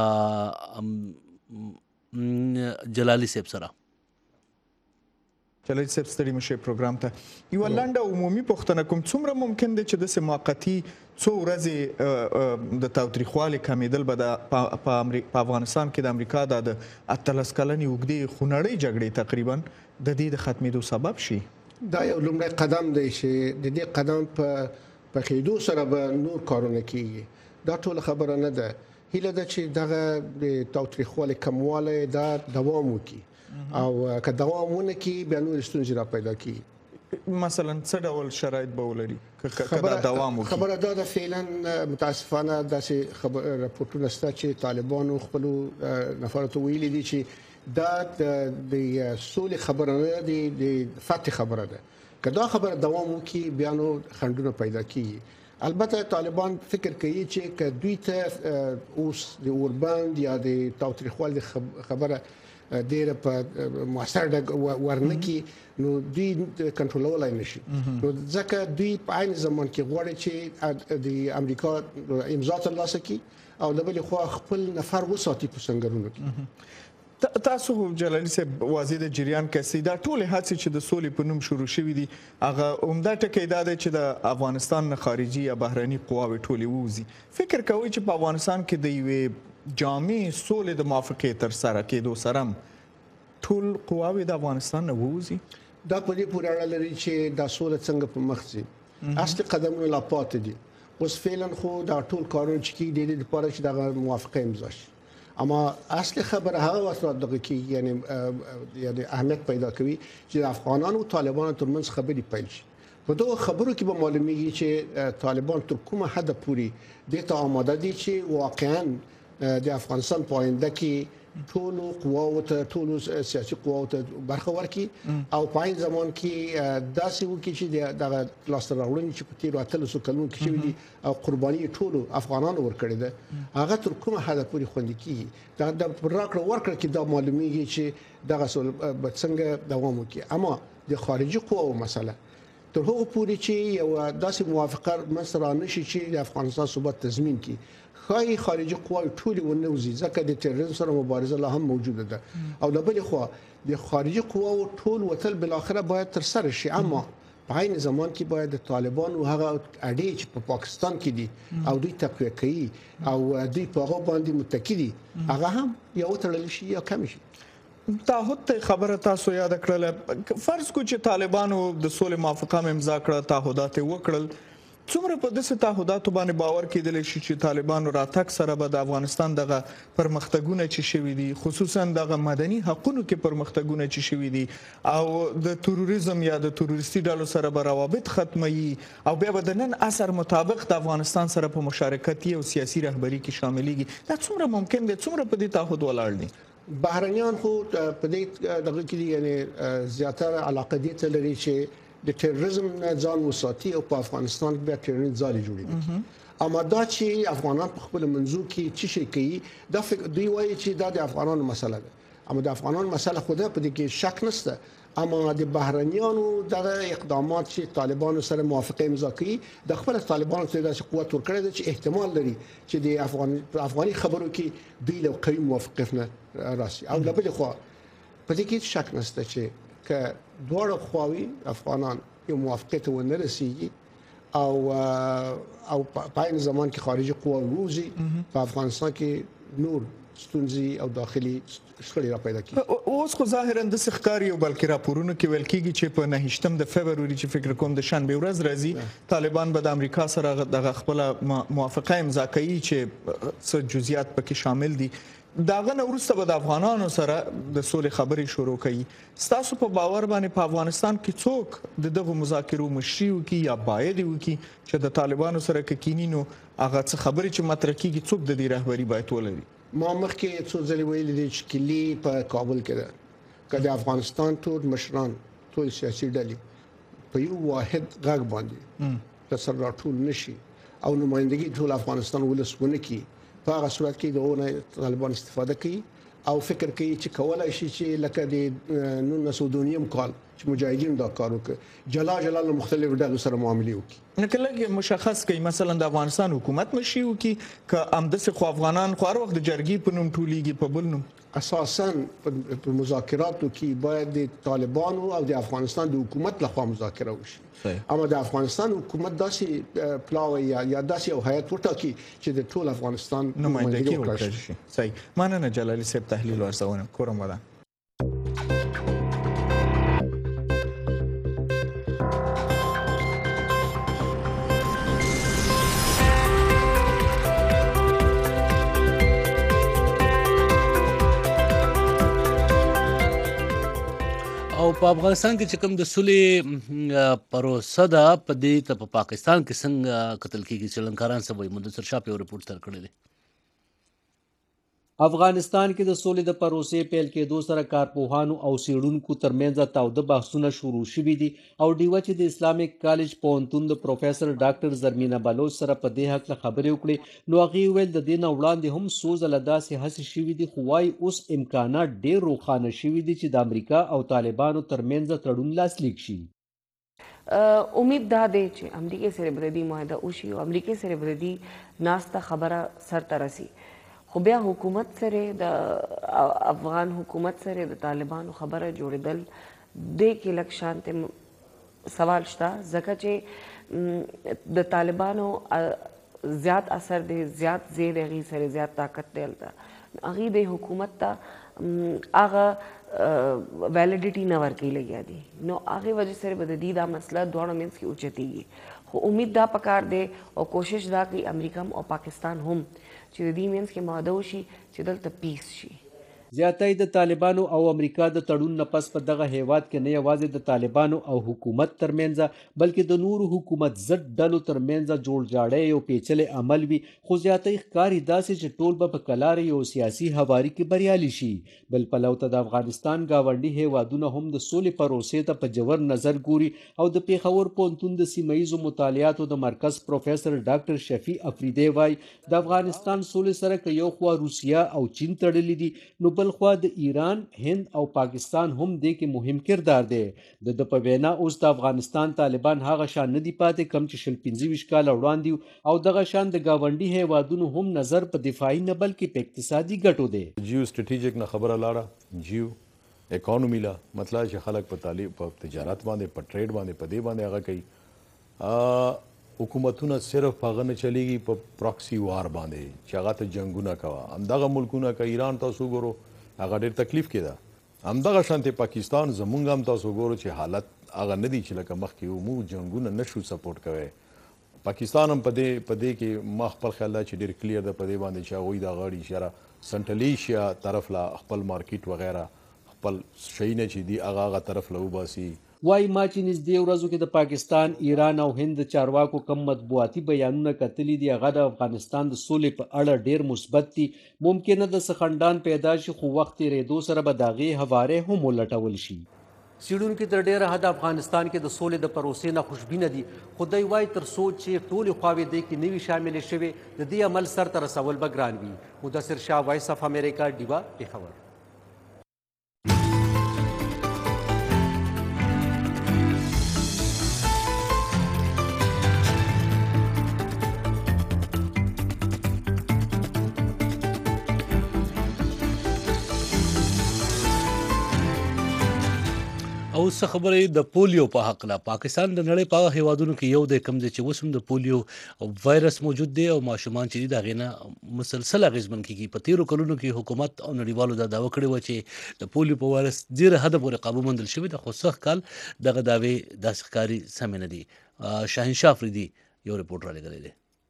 جلالي صاحب سره. جلالي صاحب ستړي مشه پروګرام ته یو لنډه عمومي پوښتنه کوم څومره ممکن دی چې د موقتی څو ورځې د تاوتریخوالي کمیدل به په افغانستان کې د امریکا د 13 کلنې اوږدې خونړۍ جګړې تقریبا د دې د ختمېدو سبب شي؟ دا یو لومړی قدم دی چې د دې قدم په خېدو سره به نور کارونه کیږي. دا ټول خبره نه ده. هیله ده چې دغه د تاوتریخوالي کموالی دا دوام وکړي او که دوام ونه کړي بیا نور ستونزې را پیدا کړي. مثلا څه ډول شرایط به ولري که دوام وکړي؟ خبره دا ده فعلا متاسفانه داسې راپورټونه شته چې طالبانو خپلو نفرو ته ویلي دي چې دا د سولې خبره نه دی د فتح خبره ده. که دا خبره دوام وکړي بیا نو خنډونه پیدا کیږي. البته طالبان فکر کوي چې که دوی ته اوس د اوربند یا د تاوتریخوالي خبره ډیره په موثر ورنکي نو دوی کنټرولولای نشي. نو ځکه دوی په عین زمان کې غواړي چې د امریکا امضا ترلاسه کړي او د بل خو خپل نفر وساتي په څنګهونو کې. تاسو جلالي صاحب واضح د جریان کسي دا ټول هڅې چې د سولې په نوم شروع شوې دي هغه عمده ټکی دا دی چې د افغانستان نه خارجي یا بهرني قواوې ټولې ووځي. فکر کوئ چې په افغانستان کې د یوې جامع سولې د موافقې تر سره کېدو سره ټول قواوې د افغانستان نه ووځي؟ دا په دې پورې اړه لري چې دا سوله څنګه په مخ ځي اصلي قدمونه لا پاتې دي اوس فعلا خو دا ټول کارونه چې کیږي د لپاره چې دا موافقه امضا شي اما اصلي خبره هغه وسط دغه کې یعنی اهمیت پیدا کوي چې افغانانو او طالبانو ترمنځ خبرې پیل شي په دوه خبرو کې به معلومیږي چې طالبان تر کومه حد پورې د ته آماده دي چې واقعا د افغانستان په آینده کې ټول قواو ته ټول سیاسي قواو ته برخه ورکړي او په عین زمان کې داسې وکړي چې د لاسته راوړنې چې په تیرو 300 کلونو کې شوي دي او قرباني ټول افغانانو ورکړي ده هغه تر کومه حد پورې خوندي کیږي دا د راکړه ورکړه کې دا معلومیږي چې دغه څنګه دوام وکړي اما د خارجي قواو مسله تر هغه پورې چې یو داسې موافقه مسره نشي چې د افغانستان ثبات تضمین کړي خای خارجي قواوی ټول ونوزي ځکه د تروریزم سره مبارزه لا هم موجوده ده او د بل خو د خارجي قواو ټول وتل بل اخره باید تر سره شي اما په عین زمان کې باید د طالبانو هغه اړې چې په پاکستان کې دي او دوی تقویه کوي او دوی په هغه باندې متکی دي هغه هم یو تړل شي یا کم شي تعهد ته خبره تاسو یاد کړل فرض کو چې طالبانو د سولې موافقه امضا کړه تعهدات وکړل څومره په داسې تعهداتو باندې باور کېدلی شي چې طالبانو راتګ سره به د افغانستان دغه پرمختګونه چې شوي دي خصوصا دغه مدني حقونو کې پرمختګونه چې شوي دي او د تروریزم یا د تروریستي ډلو سره به روابط ختموي او بیا به د نن عصر مطابق د افغانستان سره په مشارکتي او سیاسي رهبري کې شاملېږي دا څومره ممکن دی څومره په دې تعهد ولاړ دي بهرنیان خو په دې دغه کې یعنی زیاتره علاقه دي ته لري چې د تروریزم نه ځان وساتي او په افغانستان کې بیا تروریزم ځالې جوړېږي اما دا چې افغانان په خپل منځو کې څه شي کوي دا دوی وایي چې دا د افغانانو مسله ده اما د افغانانو مسله خو ده په دې کې شک نشته اما د بهرنیانو دغه اقدامات چې طالبانو سره موافقه امضا کړي د خپل طالبانو ته داسې قوت ورکړی دی چې احتمال لري چې د افغاني خبرو کې دوی له قوي موافقت نه راشي او له بل خوا په دې کې شک نشته چې که دواړه خواوې افغانان یو موافقت ونه رسیږي او په عین زمان کې خارجي قواوې ووځي په افغانستان کې نور ستونزې او داخلي شخړې را پیدا کیږي اوس خو ظاهرا د ښکاري او بلکې راپورونو کې ویل کیږي چې په 9 د فبروري چې فکر کوم د شنبه ورځ راځي طالبان به د امریکا سره د خپل موافقه امضا کوي چې څه جزئیات پکې شامل دي داغه نه وروسته به د افغانانو سره د سولې خبرې شروع کړي ستاسو په باور باندې په افغانستان کې څوک د دغه مذاکرو مشري وکړي یا باید وکړي چې د طالبانو سره کینینو هغه څه خبرې چې مطرح کیږي څوک د دې رهبري باید ولري ما مخکې څو ځلې ویلي دي چې کلی په کابل کې ده که د افغانستان ټول مشران ټول سیاسي ډلې په یو واحد غږ باندې په سر راټول نشي او نمائندګي ټول افغانستان ولسونه کی په هغه صورت کې دغه طالبان استفاده کوي او فکر کوي چې کولای شي چې لکه د 1902 کال چې مجاهدین دا کار وکړي جلا مختلف ډلو سره معاملې وکړي نو کله مشخص کوي مثلا د افغانستان حکومت مشي وکړي که امدسه خو افغانان خو هر وخت د جرګي په نوم ټولیږي په بل نوم اساسا په مذاکراتو کې باید د طالبانو او د افغانستان د حکومت لخوا مذاکره وشي اما د افغانستان حکومت داسې پلاوی یا داسې یو هیئت وټاکي چې د ټول افغانستان نمائندګي وکړي صحیح مننه جلالي صاحب تحلیل ورسونه کوم ودا او په افغانستان کې چې کوم د سولې پروسه ده په دې ته په پاکستان کې څنګه قتل کېږي سریلانکاران څه وایي مدثر شاه په یو رپورټ تر کړی دی افغانستان کې د سولې د پروسې پیل کېدو سره کارپوهانو او څېړونکو ترمنځ تاوده بحثونه شروع شوي دي او ډیوه چې د اسلامیک کالج پوهنتون د پروفیسر ډاکټر زرمینه بلوچ سره په دې هکله خبرې وکړې نو هغې وویل د دې نه وړاندې هم څو ځله داسې هڅې شوي دي خو وایي اوس امکانات ډېر روښانه شوي دي چې د امریکا او طالبانو ترمنځ تړون لاسلیک شي امید دا دی چې امریکې سره بردي معاهده وشي او امریکې سره بردي ناسته خبره سرته رسي خو بیا حکومت سره د افغان حکومت سره د طالبانو خبره جوړېدل د کې لږ شانته سوال شته ځکه چې د طالبانو زیات اثر دی زیات زیر هغې سره زیات طاقت دی هلته هغې د حکومت ته هغه ویلیډیټي نه ورکوي لګیا دي. نو هغې وجې سره به د دې دا مسله دواړو منځ کې اوچتېږي. خو امید دا پکار دی او کوشش دا کوي امریکا هم او پاکستان هم چې د دې منځ کې معاهده وشي چې دلته پیس شي. زیاتای د طالبانو او امریکا د تړون نه پس په دغه هیواد کې نه یوازې د طالبانو او حکومت ترمنځ بلکې د نورو حکومت ضد ډلو ترمنځ جوړ جاړی یو پیچلی عمل وي، خو زیاتای ښکاري داسې چې ټول به په کلارې یو سیاسي هواري کې بریالي شي. بل پلو ته د افغانستان ګاونډي هیوادونه هم د سولې پروسې ته په جوور نظر ګوري او د پیښور پوهنتون د سیمه ییزو مطالعاتو د مرکز پروفیسر ډاکټر شفیع افریدی وایي د افغانستان سولې سره که یو خوا روسیه او چین تړلي دي، نو بل خوا د ایران، هند او پاکستان هم دې کې مهم کردار دی. د په وینا اوس د افغانستان طالبان هغه شان نه دي پاتې کم چې 25 کاله وړاندې او دغه شان د ګاونډي هیوادونو هم نظر په دفاعي نه بلکې په اقتصادي ګټو دی. جیو سټریټیجیک نه خبره لاړه، جیو اکانومي لا مطلب چې خلک په تعلیم په تجارت باندې په ټریډ باندې په دې باندې هغه کوي. حکومتونه صرف هغه نه چلیږي په پراکسی وار باندې چې هغه ته جنگونه کوه. همدغه ملکونه که ایران تاسو ګورو هغه ډېر تکلیف کې ده. همدغه شانتې پاکستان زمونږ هم تاسو ګورو چې حالت هغه نه دي چې لکه مخکې وو، موږ جنګونه نشو سپورټ کوی. پاکستان هم په دې کې ما خپل خیال ده چې ډېر کلیر ده په دې باندې چې هغوی د غاړې اشاره سنټرل ایشیا طرف لا خپل مارکیټ وغیره خپل شیونه چې دي هغه طرف له وباسي. وای ما چې نږدې ورځو کې د پاکستان، ایران او هند د چارواکو کم مطبوعاتي بیانونه کتلي دي هغه د افغانستان د سولې په اړه ډیر مثبت دي. ممکنه د سخندان پیدا شي خو وخت تېرېدو سره به د هغې هوارې هم ولټول شي. څېړونکي تر ډېره حده افغانستان کې د سولې د پروسې نه خوشبینه دي، خو دوی وایي تر څو چې ټولې خواوې دې کې نه وي شاملې شوې د دې عمل سرته رسول به ګران وي. مدثر شاه، وایس اف امریکا، ډیوا، پېښور. او څه خبرې د پولیو په حق له پاکستان د نړۍ په هیوادونو کې یو د کم دی چې اوس هم د پولیو وایرس موجود دی او ماشومان چې دي د هغې نه مسلسل اغېزمن کېږي. په تېرو کلونو کې حکومت او نړیوالو دا دعوه کړې وه چې د پولیو په وایرس ډېره حده پورې قابو موندل شوې ده، خو سږ کال دغه دعوې داسې ښکاري سمې نه دي. شاهنشاه افریدي یو رپورټ رالیږلی دی.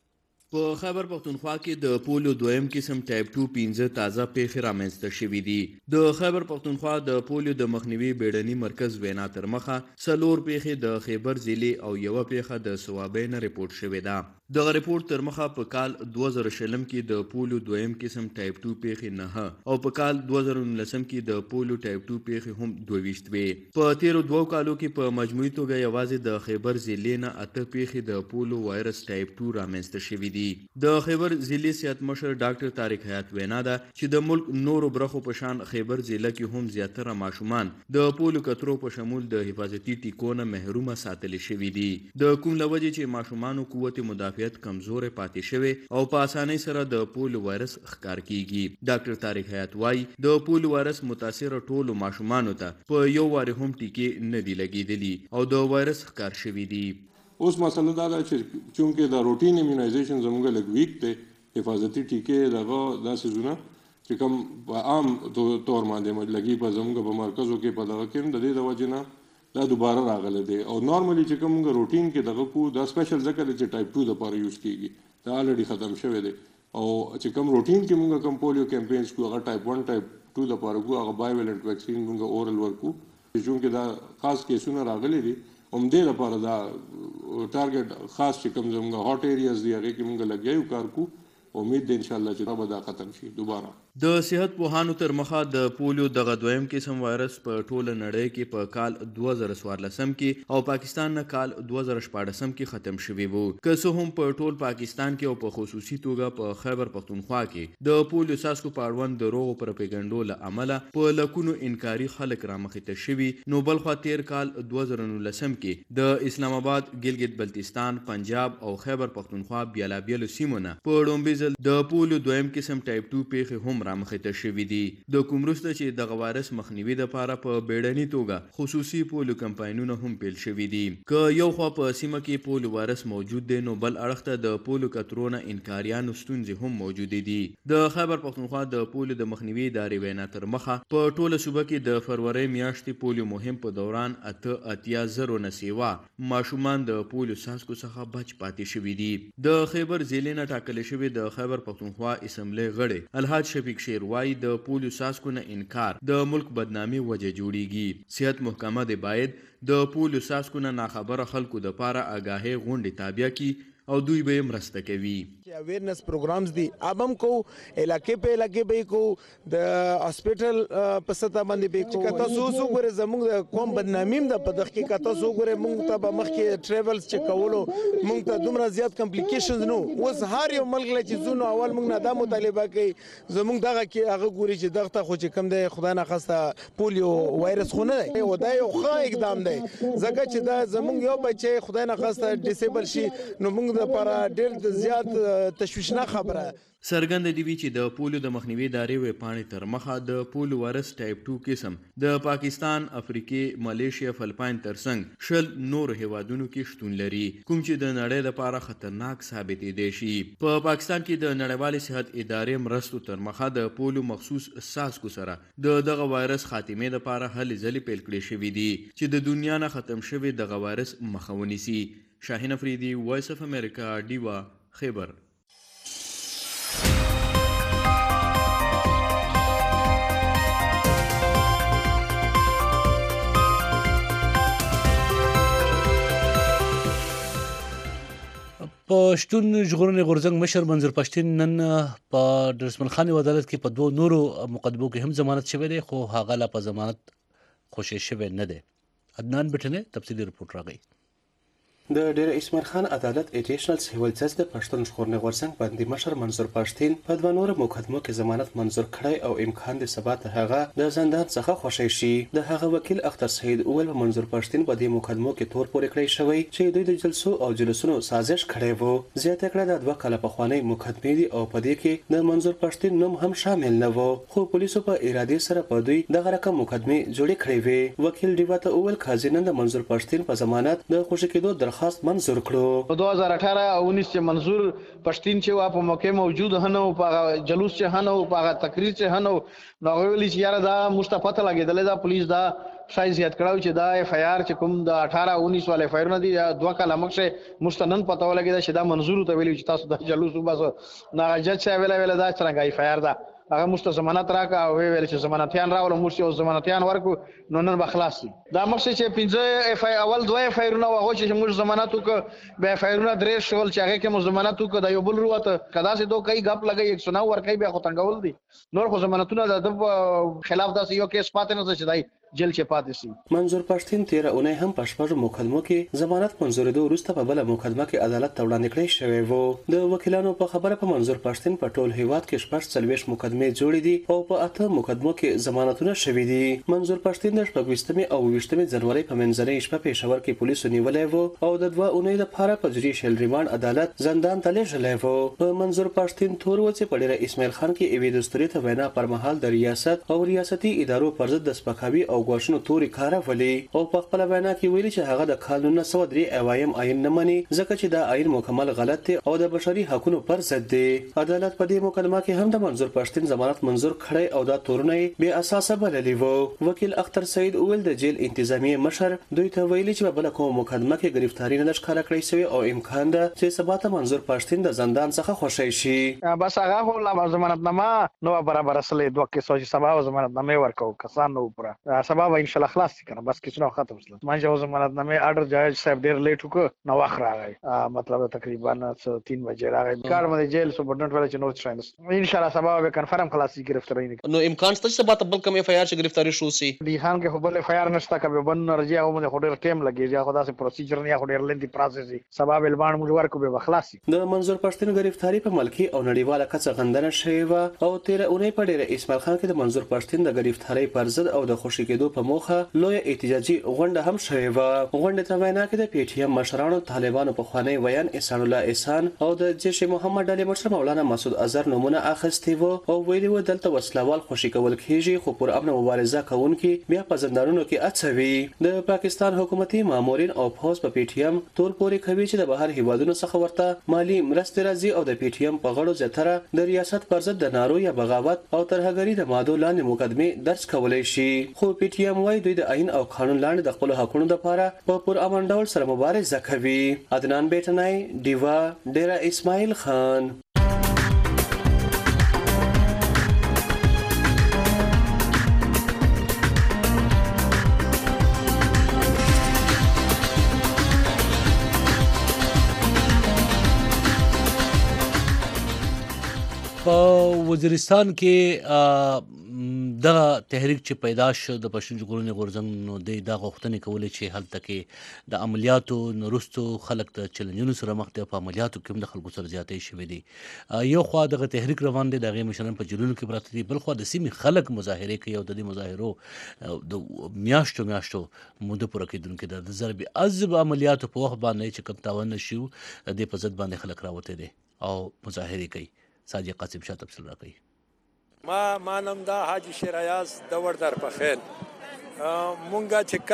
په خیبر پښتونخوا کې د پولیو دویم قسم ټایپ 2 15 تازه پیښې رامنځته شوې دي. د خیبر پښتونخوا د پولیو د مخنیوي بیړني مرکز وینا تر مخه 4 پیښې د خیبر ضلع او یوه پیښه د صوابۍ نه رپورټ شوې ده. دغه رپورټ تر مخه په کال 2020 کې د پولیو دویم قسم ټایپ 2 پیښې 9 او په کال 2019 کې د پولیو ټایپ 2 پیښې هم 22 وې. په تیرو 2 کالو کې په مجموعي توګه یوازې د خیبر ضلع نه 8 پیښې د پولیو وایرس ټایپ 2 رامنځته شوې دي. د خیبر ضلع صحت مشر ډاکټر طارق حیات وینا ده چې د ملک نورو برخو په شان خیبر ضلع کې هم زیاتره ماشومان د پولیو کترو په شمول د حفاظتي ټیکو نه محرومه ساتل شوي دي. د کوم له وجې چې ماشومانو قوت مدافعت کمزورې پاتې شوی او په اسانۍ سره د پولیو وایرس ښکار کیږي. ډاکټر طارق حیات وایي د پولیو وایرس متاثره ټولو ماشومانو ته په یو وارې هم ټیکې نه دي لګېدلي او د وایرس ښکار شوي دي. اوس مسله دا ده چې چونکې د روټین ایمیونایزیشن زموږ لږ ویک دی، حفاظتي ټیکې دغه داسې زونه چې کوم په عام طور باندې لګي په زموږ په مرکزو کې په دغه کې د دې د وجې نه دا دوباره راغلی دی. او نارملی چې کوم موږ روټین کې دغه کو دا سپیشل ځکه دی چې ټایپ 2 دپاره یوز کېږي، دا الریډي ختم شوی دی. او چې کوم روټین کې موږ کوم پولیو کیمپینز کو هغه ټایپ 1 ټایپ 2 دپاره کو هغه بایویلنټ ویکسین موږ اورل ورکو. چونکې دا خاص کیسونه راغلي دي همدې لپاره دا ټارګټ خاص چې کوم زموږ هاټ ایریاز دي هغې کې موږ لګیا یو کار کو. امید دی انشاءالله چې به دا ختم شي دوباره. د صحت پوهانو تر مخه د پولیو دغه دویم قسم وایرس په ټوله نړۍ کې په کال 2014 کې او پاکستان نه کال 2014 کې ختم شوی وو. که څه هم په ټول پاکستان کې او په خصوصي توګه په خیبر پښتونخوا کې د پولیو څاڅکو په اړوند دروغو پروپاګانډو له امله په لکونو انکاري خلک رامخې ته شوي. نو بلخوا تیر کال 2019 کې د اسلام آباد، ګلګت بلتستان، پنجاب او خیبر پښتونخوا بیلابیلو سیمو نه په ډومبي ځل د پولیو دویم قسم ټایپ 2 پیښې هم رامخې ته شوي دي. د کوم وروسته چې دغه وایرس مخنیوي دپاره په بیړني توګه خصوصي پولیو کمپاینونه هم پیل شوي دي. که یو خوا په سیمه کې پولیو وایرس موجود دی نو بل اړخ ته د پولیو کترو نه انکاریانو ستونزې هم موجودې دي. د خیبر پښتونخوا د پولیو د مخنیوي ادارې وینا تر مخه په ټوله صوبه کې د فروری میاشتې پولیو مهم په دوران 8.0 نه سیوا ماشومان د پولیو څاڅکو څخه بچ پاتې شوي دي. د خیبر ضلع نه ټاکلی شوي د خیبر پښتونخوا اسمبلی غړی الحاج شفیق شیر وایي د پولیو څاڅکو نه انکار د ملک بدنامي وجه جوړیږي. صحت محکمه د باید د پولیو څاڅکو نه ناخبره خلکو دپاره آګاهي غونډې تابع کړي او دوی به یې مرسته کوي. اویرنس پروګرامز دي اب هم کو علاقې په علاقې به کو د هاسپټل په سطح باندې به کو کته سو ګره زموږ د قوم بدنامیم د په دغه کې کته سو ګره موږ ته به مخکې ټریولز چې کولو موږ ته دومره زیات کمپلیکیشنز نو اوس هر یو ملک له چې زونو اول موږ نه دا مطالبه کوي زموږ دغه کې هغه ګوري چې دغه ته خو چې کم دی خدای نه خواسته پولیو وایرس خو نه دی او دا یو ښه اقدام دی ځکه چې دا زموږ یو بچی خدای نه خواسته ډیسیبل شي نو موږ لپاره ډېر زیات تشویشناک خبره. څرګنده دي چې د پولیو د مخنیوي ادارې ویبپاڼې تر مخه د پولیو وایرس ټایپ 2 قسم د پاکستان، افریقې، ملیشیا، فلپاین ترڅنګ 10 نور هیوادونو کې شتون لري کوم چې د نړۍ لپاره خطرناک ثابتېدی شي. په پاکستان کې د نړیوالې صحت ادارې مرستو تر مخه د پولیو مخصوص څاڅکو سره د دغه وایرس خاتمې لپاره هلې ځلې پیل کړې شوي دي چې د دنیا نه ختم شوي دغه وایرس مخه ونیسي. شاهین افریدي، وایس اف امریکا، ډیوا، خیبر. په شتون ژغورنې غورځنګ مشر منظور پښتين نن په درسمن خان عدالت کې په 2 نورو مقدمو کې هم ضمانت شوی دی خو هغه لا په ضمانت خوشی شوی نه دی. عدنان بټنه تفصیلی رپورټ راغی. د ډیر اسماعیل خان عدالت ایډیشنل سیول جج د پښتون ژغورنې غورځنګ باندې مشر منظور پښتين په 2 نورو مقدمو کې ضمانت منظور کړی او امکان د ثبات هغه د زندان څخه خوشی شي. د هغه وکیل اختر سعید اول منظور پښتين په دې مقدمو کې تور پورې کړی شوی چې دوی د جلسو او جلوسونو سازش کړی وو. زیاته کړه د 2 کاله پخوانی مقدمې دي او په دې کې د منظور پښتين نوم هم شامل نه وو خو پولیسو په اراده سره په دوی دغه رقم مقدمې جوړې کړې وې. وکیل دیوته اول قاضي نن د منظور پښتين په ضمانت د خوشی کېدو درخواست منظور کړ. 2018 او 19 چې منظور پښتين چې وا په موقع موجود هنه او په جلوس چې هنه او په تقریر چې هنه نو ویلي چې یاره دا مستفاده لګیدل دا پولیس دا شای زیات کړو چې دا اف آی آر چې کوم د 18 19 والے فایر نه دي 2 کاله مخکې مستند پته ولګیدا چې دا منظور ته ویلي چې تاسو د جلوس وباسو نه جج چې ویل دا څنګه اف آی آر دا هغه مست ضمانت راکا او ویل چې ضمانتيان راول مو چې ضمانتيان ورکو نو نن به خلاص دي. دا مخکې چې 15 اف آی اول 2 اف آی نه وغه چې موږ ضمانت وک به اف آی نه درې شول چې هغه کې مو ضمانت وک د یو بل وروته کدا سي دوه کوي غپ لګي 109 ور کوي به خو تنګول دي نور خو ضمانتونه د خلاف داسې یو کیس پاتې نه چې دای جیل چې پاتې شي. منظور پښتين 13 اونۍ هم په شپږ مقدمو کې ضمانت منظورېدو وروسته په بل مقدمه کې عدالت ته وړاندې کړی شوی وو. د وکیلانو په خبره په منظور پښتين په ټول هیواد کې 40 مقدمې جوړې دي او په 8 مقدمو کې ضمانتونه شوي دي. منظور پښتين د 24 او 20 جنوري په منځنۍ شپه پېښور کې پولیسو نیولې وو او د 2 اونۍ لپاره په جوډیشل ریماند عدالت زندان ته لېږلی وو. په منظور پښتين تور و چې په ډېر اسماعیل خان کې ایوي دستوري ته وینا پر مهال د ریاست او ریاستي ادارو پر ضد د سپکاوي او غوښنو توري کارولي او په خپل وینا کې ویلي چې هغه د قانون 903 اوایم عین نه مني ځکه چې دا عین مکمل غلط دی او د بشري حقوقو پر ضد دی. عدالت په دې مقدمه کې هم د منظور پښتين ضمانت منظور کړی او دا تورونه بې اساسه بللي وو. وکیل اختر سعید اول د جیل انتظامیه مشر دوی ته ویلي چې په بل کوم مقدمه کې گرفتاری نه ښکاره کړی شوی او امکان ده چې سبا ته منظور پښتين د زندان څخه خوشی شي. بس هغه هو لا ضمانتنامه نو برابر اصلي دوه کې سوچ سبا ضمانتنامه ورکو کسان نو پر سبا ان شاء الله خلاص کنه بس کیسه ختم شول. مانجه ضمانتنامه آرډر جج صاحب ډیر لیټ وکړ نو وخت راغی مطلب تقریبا 3 بجې راغی کار باندې جیل سپورټنټ ولا چې نو ټرینس ان شاء الله سبا به کنفرم خلاصي گرفتاری نه نو امکان شته چې سبا ته بل کوم اف آی آر چې گرفتاری شو سي دی خان کې خپل اف آی آر نشته کبه بن رجیا او موږ هډر ټیم لګي خدا سي پروسیجر نه هډر لندي پروسس سبا به البان موږ ورکو به خلاصي. د منظور پښتين گرفتاری په ملکی او نړیواله کچه غندنه شوی و او 13 اونۍ په ډېر اسماعیل خان کې د منظور پښتين د گرفتاری پر ضد او د خوشی کېدو په موخه لوی احتجاجي غونډه هم شوې وه. غونډې ته وینا کې د پی ټی ایم مشرانو طالبانو پخوانی ویان احسان الله احسان او د جیش محمد ډلې مشر مولانا مسعود اظهر نومونه اخیستي وو او ویلي وو دلته وسلوال خوشي کول کېږي خو پر امن مبارزه کوونکي بیا په زندانونو کې اڅوي. د پاکستان حکومتي مامورین او پوز په پی ټی ایم تور پورې کوي چې د بهر هیوادونو څخه ورته مالی مرستې راځي او د پی ټی ایم په غړو زیاتره د ریاست پر ضد د نارو یا بغاوت او ترهګري د مادو لاندې مقدمې درج کولای شي. خو پی ټی ایم وايي دوی د آئین او قانون لاندې د خپل حقوقو لپاره په پر امن ډول سره مبارزه کوي. عدنان بیٹنای دیوا ډیرا اسماعیل خان. په وزیرستان کې دغه تحریک چې پیدا شو د پښتون ژغورنې غورځنګ نو د غوښتنې کولې چې هلته کې د عملیاتو وروستو خلک د چیلنجونو سره مخ دي. په عملیاتو کې هم د خلکو سره زیاتې شوې دي. یو خوا دغه تحریک روان دی، د هغې مشران په جیلونو کې پراته دي، بل خوا د سیمې خلک مظاهرې کوي او د دې مظاهرو د میاشتو موده پوره کېدونکې ده. د ضرب عضب عملیاتو په وخت باندې چې کوم تاوان شو د دې په ضد باندې خلک راوتې دي او مظاهرې کوي. ساجي قاسم شاه تفصیل راکوي. ما نام دا حاجی شیرایاز دور در پخیل. مونږه چې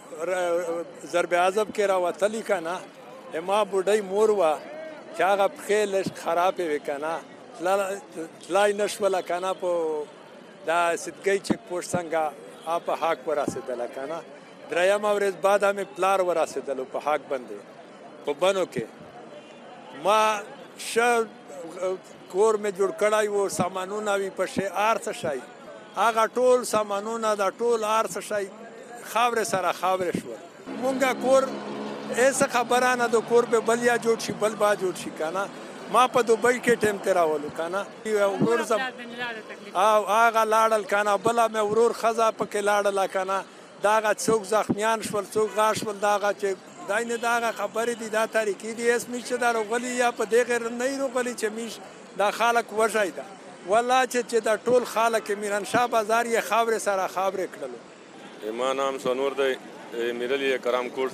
کله ضرب عضب کې راوتلی که نه ما بوډۍ مور وه چې هغه پښې لږ خرابې وې که نه تلای نه شوله که نه په دا سدګۍ چیک پوسټ څنګه په حق ورسېدله که نه. درېیمه ورځ بعد مې پلار ورسېدلو په حق باندې په بنو کې. ما ښه کور مې جوړ کړی و، سامانونه وي په شی هر څه شی هغه ټول سامانونه د ټول هر څه شی خاورې سره خاورې شول. مونږه کور هېڅ خبره نه د کور به بل یا جوړ شي بل به جوړ شي که نه. ما په دوبۍ کې ټیم تېرولو که نه ورور او هغه لاړل که نه، بله مې ورور ښځه پکې لاړله که نه. د هغه څوک زخمیان شول څوک غا شول. د هغه چې دا نه د هغه خبرې دي دا طریقې دي هېڅ میش چې دا روغلي یا په دې غیر نه یې روغلي چې میش دا خلک وژی ده. والله چې دا ټول خلک میرنشاه بازار یې خاورې سره خاورې کړلو. ما نام سنور دی، میرلی کرام کوټ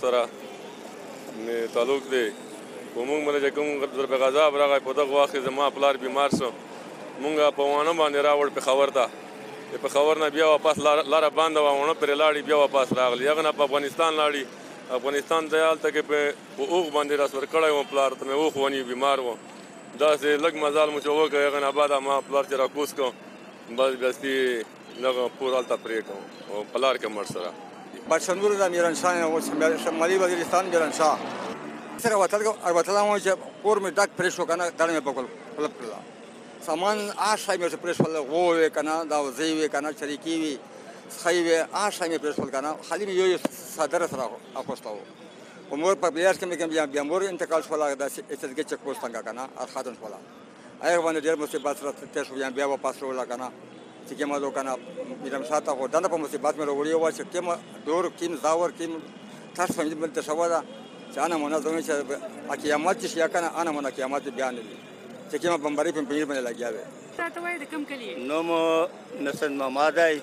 سره تعلق دی. مونږ باندې چې کوم ضرب عضب راغی په دغه وخت کې زما پلار بیمار شو. مونږ په وانه باندې راوړ پېښور ته، پېښور نه بیا واپس لاره بنده وه، وانه پرې لاړې بیا واپس راغلي. هغه نه په افغانستان لاړې. افغانستان ته هلته کې په اوښ باندې راسور کړی وم، پلار ته مې اوښ ونیو، بیمار و. داسې لږ مزال مو چې وکړ، هغه نه بعد ما پلار چې راکوز کړ بس بستي دغه پور هلته پرې کړم او پلار کې مړ سره. بادشاهنور د میرنشاه شمالي وزیرستان میرنشاه سره وتلی وم چې کور مې ډک پرې شو که نه، دړه مې پکول پلپ کړله. سامان هر شی مې ورته پرې شول، غو وې که نه، دا وزې وې که نه، چریکي وې، سخی وې، هر شی مې پرې شول که نه. خالي مې یو څادر سره اخوسته و. په مور په بیاس کې مې بیا مور انتقال شوله، داسې اچدګۍ چک پوسټ څنګه که نه ختم شوله. هغه باندې ډېر مصیبت سره تېر شو. بیا واپس راوړله که نه چې کېمه دو که نه میرمشاه ته خو دنده په مصیبت مې راوړې وه چې کېمه دور کیم زاور کیم ترس فهمیدم بلته شوه ده چې انا منظمه چې قیامت چې شي یا که نه انا منه قیامت بیا نه وي چې کېمه بمبري په پنیر باندې لګیا وې. تا ته وایي د کوم کلي یې؟ نوم نسن محمد دی،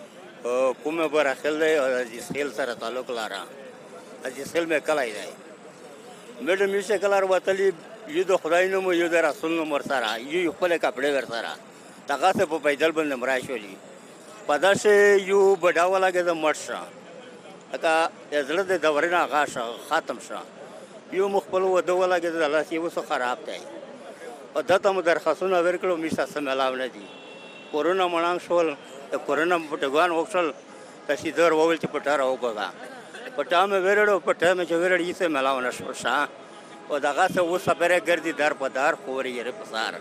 کومه براخیل دی او عزیز خیل سره تعلق لاره. عزیز خیل مې کلی دی. میډم یو چې کله راوتلي یو د خدای نوم یو د رسول نوم ورسره، یو خپلې کپړې ورسره دغسې په پیدل باندې مړه شولي. په داسې یو بډا ولګېده مړ شه، لکه زړه د دورې نه هغه شه ختم شه. یو مو خپل واده ولګېده الله چې اوس خراب دی. او ده ته مو درخواستونه ورکړو، موږ ته څه میلاو نه دي. کورونه مړانګ شول، د کورونه پټګان وکړل، تحصیلدار وویل چې پټه راوګوږه. پټه مې ویرړو، پټه مې چې ویرړ هېڅ میلاو نه شو شه. او دغسې اوس خبرې ګرځي در په در خورې یې په سار.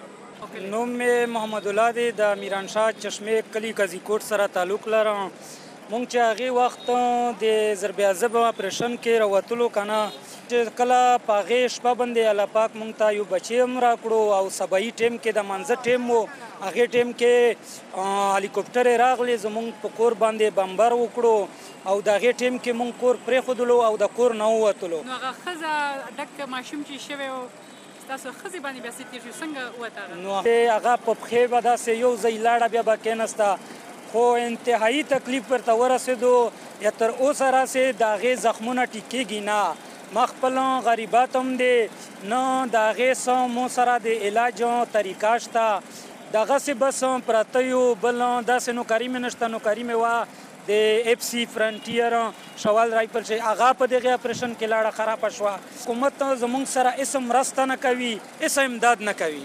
نوم مې محمد الله دی، د میرانشاه چشمې کلي قاضي کوټ سره تعلق لرم. مونږ چې هغې وخت د ضرب عضب اپریشن کې راوتلو که نه، چې کله په هغې شپه باندې الله پاک مونږ ته یو بچی هم راکړو او سبایي ټیم کې د منځه ټیم و، هغې ټیم کې هلیکوپټر یې راغلی، زمونږ په کور باندې بمبر وکړو او د هغې ټیم کې مونږ کور پرېښودلو او د کور نه ووتلو. نو هغه ښځه ډک ماشوم چې شوی و ستاسو ښځې باندې بیا څه تېر شو، څنګه ووته هغه؟ نو هغه په پښې به داسې یو ځای لاړه، بیا به کېناسته، خو انتهایی تکلیف ورته ورسېدو یا تر اوسه راسې د هغې زخمونه ټیکېږي نه ما خپل غریبات هم دی نه د هغې څه مو سره د علاج طریقه شته دغسې بس پراته یو بل داسې نوکري مې نشته نوکري مې وه د اف سی فرنټیر شوال رایفل چې هغه په دغه اپریشن کې لاړه خرابه شوه حکومت زموږ سره هېڅ مرسته نه کوي هېڅ امداد نه کوي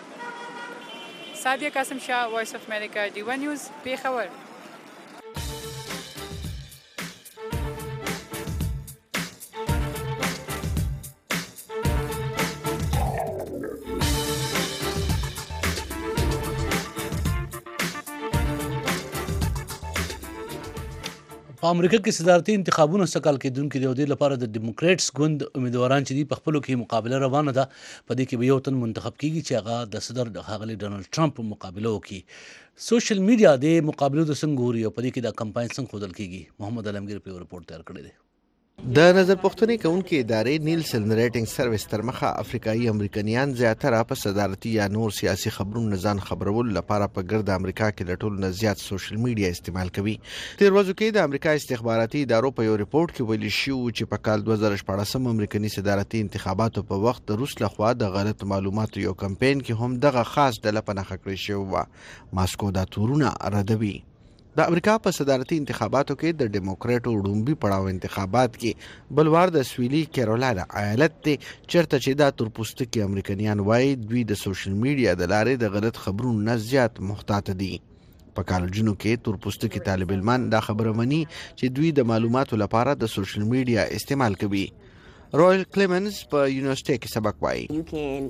سادیه قاسم شاه وایس اف امریکا ډیوا نیوز پیښور په امریکا کې صدارتي انتخابونو سکهال کېدونکي د دې لپاره د ډیموکریټس ګوند امیدواران چې دي په خپلو کې مقابله روانه ده په دې کې به یو تن منتخب کیږي چې هغه د صدر ښاغلي ډونالډ ټرمپ مقابله وکړي سوشل میډیا د مقابلو د څنګه ګوري او په دې کې دا کمپاین څنګه ښودل کیږي محمد علمگیر په رپورټ تیار کړی دی د نظر پوښتنې کوونکې ادارې نیلسن ریټینګ سروس تر مخه افریقایي امریکایان زیاتره په صدارتي یا نور سیاسي خبرونو ځان خبرولو لپاره په ګرد امریکا کې له ټولو نه زیات سوشل میډیا استعمال کوي تیر ورځو کې د امریکا استخباراتي ادارو په یو ریپورټ کې ویلي شوي چې په کال 2014 امریکایي صدارتي انتخاباتو په وخت د روس لخوا د غلط معلوماتو یو کمپاین کې هم دغه خاص ډله په نښه کړې شوې وه ماسکو دا تورونه ردوي د امریکا په صدارتي انتخاباتو کې د ډیموکراټو وړومبي پړاو انتخابات کې بلوار د سویلي کیرولانا ایالت دی چېرته چې دا تورپوستکي امریکایان وایي دوی د سوشل میډیا د لارې د غلط خبرونو نه زیات محتاط دي په کالجونو کې تورپوستکي طالب علمان دا خبره مني چې دوی د معلوماتو لپاره د سوشل میډیا استعمال کوي رویل کلیمنز په یونیورسيټي کې سبق وایي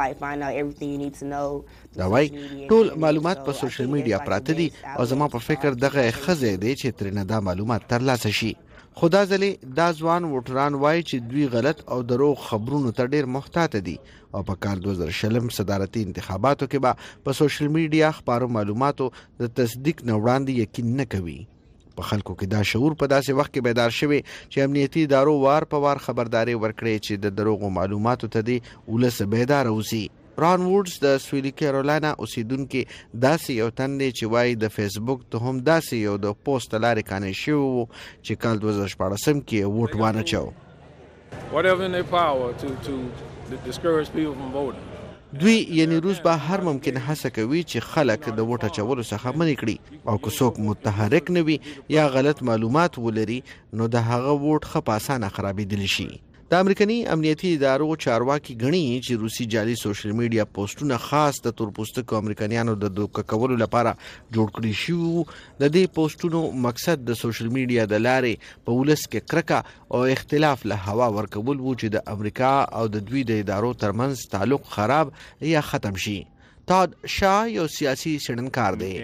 دا وای ټول معلومات په سوشل میډیا پراته دي او زما په فکر دغه خزه دی چې ترنه دا معلومات ترلاسه شي خدا ځلې دا ځوان ووټران وای چې دوی غلط او دروغ خبرونو ته ډیر محتاط دي او په کال 2020 صدارتي انتخاباتو کې به په سوشل میډیا خبرو معلوماتو د تصدیق نه وړاندې یقین نه کوي په خلکو کې دا شعور په داسې وخت کې بیدار شوی چې امنیتي ادارو وار په وار خبرداري ورکړي چې د دروغو معلوماتو ته دی ولس بیدار اوسي ران وودز د سویلي کیرولانا اوسیدونکو داسې یو تن دی چې وایي د فیسبوک ته هم داسې یو د پوسټ لارې کانې شوی چې کال 2014 کې ووټ وانه چو whatever in their power to discourage people from voting دوی یعنی روس به هر ممکن هڅه کوي چې خلک د ووټ اچولو څخه منع کړي او که څوک متحرک نه وي یا غلط معلومات ولري نو د هغه ووټ ښه په اسانه خرابېدلی شي د امریکایي امنیتي ادارو چارواکي ګڼي چې روسي جعلي سوشل میډیا پوسټونه خاص د تورپوستکو امریکایانو د دوکه کولو لپاره جوړ کړي شوي د دې پوسټونو مقصد د سوشل میډیا د لارې په ولس کې کرکه او اختلاف له هوا ورکول و چې د امریکا او د دوی د ادارو ترمنځ تعلق خراب یا ختم شي تاد شاه یو سیاسي څېړنکار دی